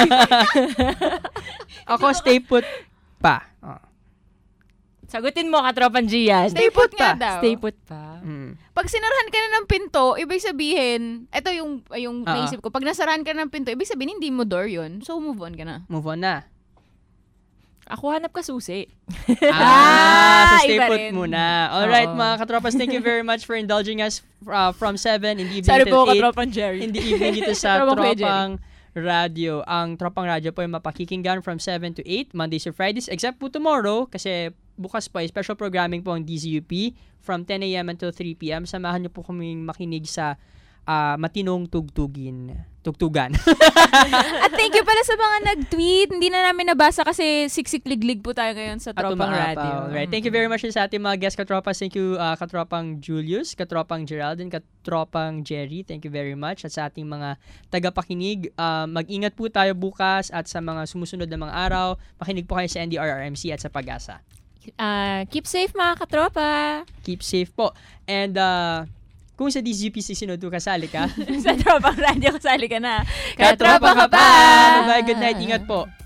Ako stay put pa. Sagutin mo, Katropan Gian. Stay put nga daw. Stay put pa. pag sinarahan ka na ng pinto, ibig sabihin, ito yung naisip ko, pag nasarahan ka na ng pinto, ibig sabihin hindi mo door yun. So, move on ka na. Move on na. Ako hanap ka susi. So stay put muna. Alright, mga katropas, thank you very much for indulging us from 7 in the evening Sorry till po, 8 katropang Jerry. in the evening dito sa Tropang Radio. Ang Tropang Radio po ay mapakikinggan from 7 to 8, Mondays to Fridays, except po tomorrow, kasi bukas pa, special programming po ang DZUP from 10 a.m. until 3 p.m. Samahan niyo po kaming makinig sa matinong tugtugan. At thank you pala sa mga nag-tweet. Hindi na namin nabasa kasi siksik-liglig po tayo ngayon sa Tropang Radio. Right. Thank you very much sa ating mga guest katropas. Thank you Katropang Julius, Katropang Geraldine, Katropang Jerry. Thank you very much. At sa ating mga tagapakinig, mag-ingat po tayo bukas at sa mga sumusunod na mga araw. Makinig po kayo sa NDRRMC at sa Pag-asa. Keep safe mga katropa. Keep safe po. And kung sa DZUP 602 kasali ka, sa Tropang Radio kasali ka na. Katropa ka pa! Bye-bye. Good night. Ingat po.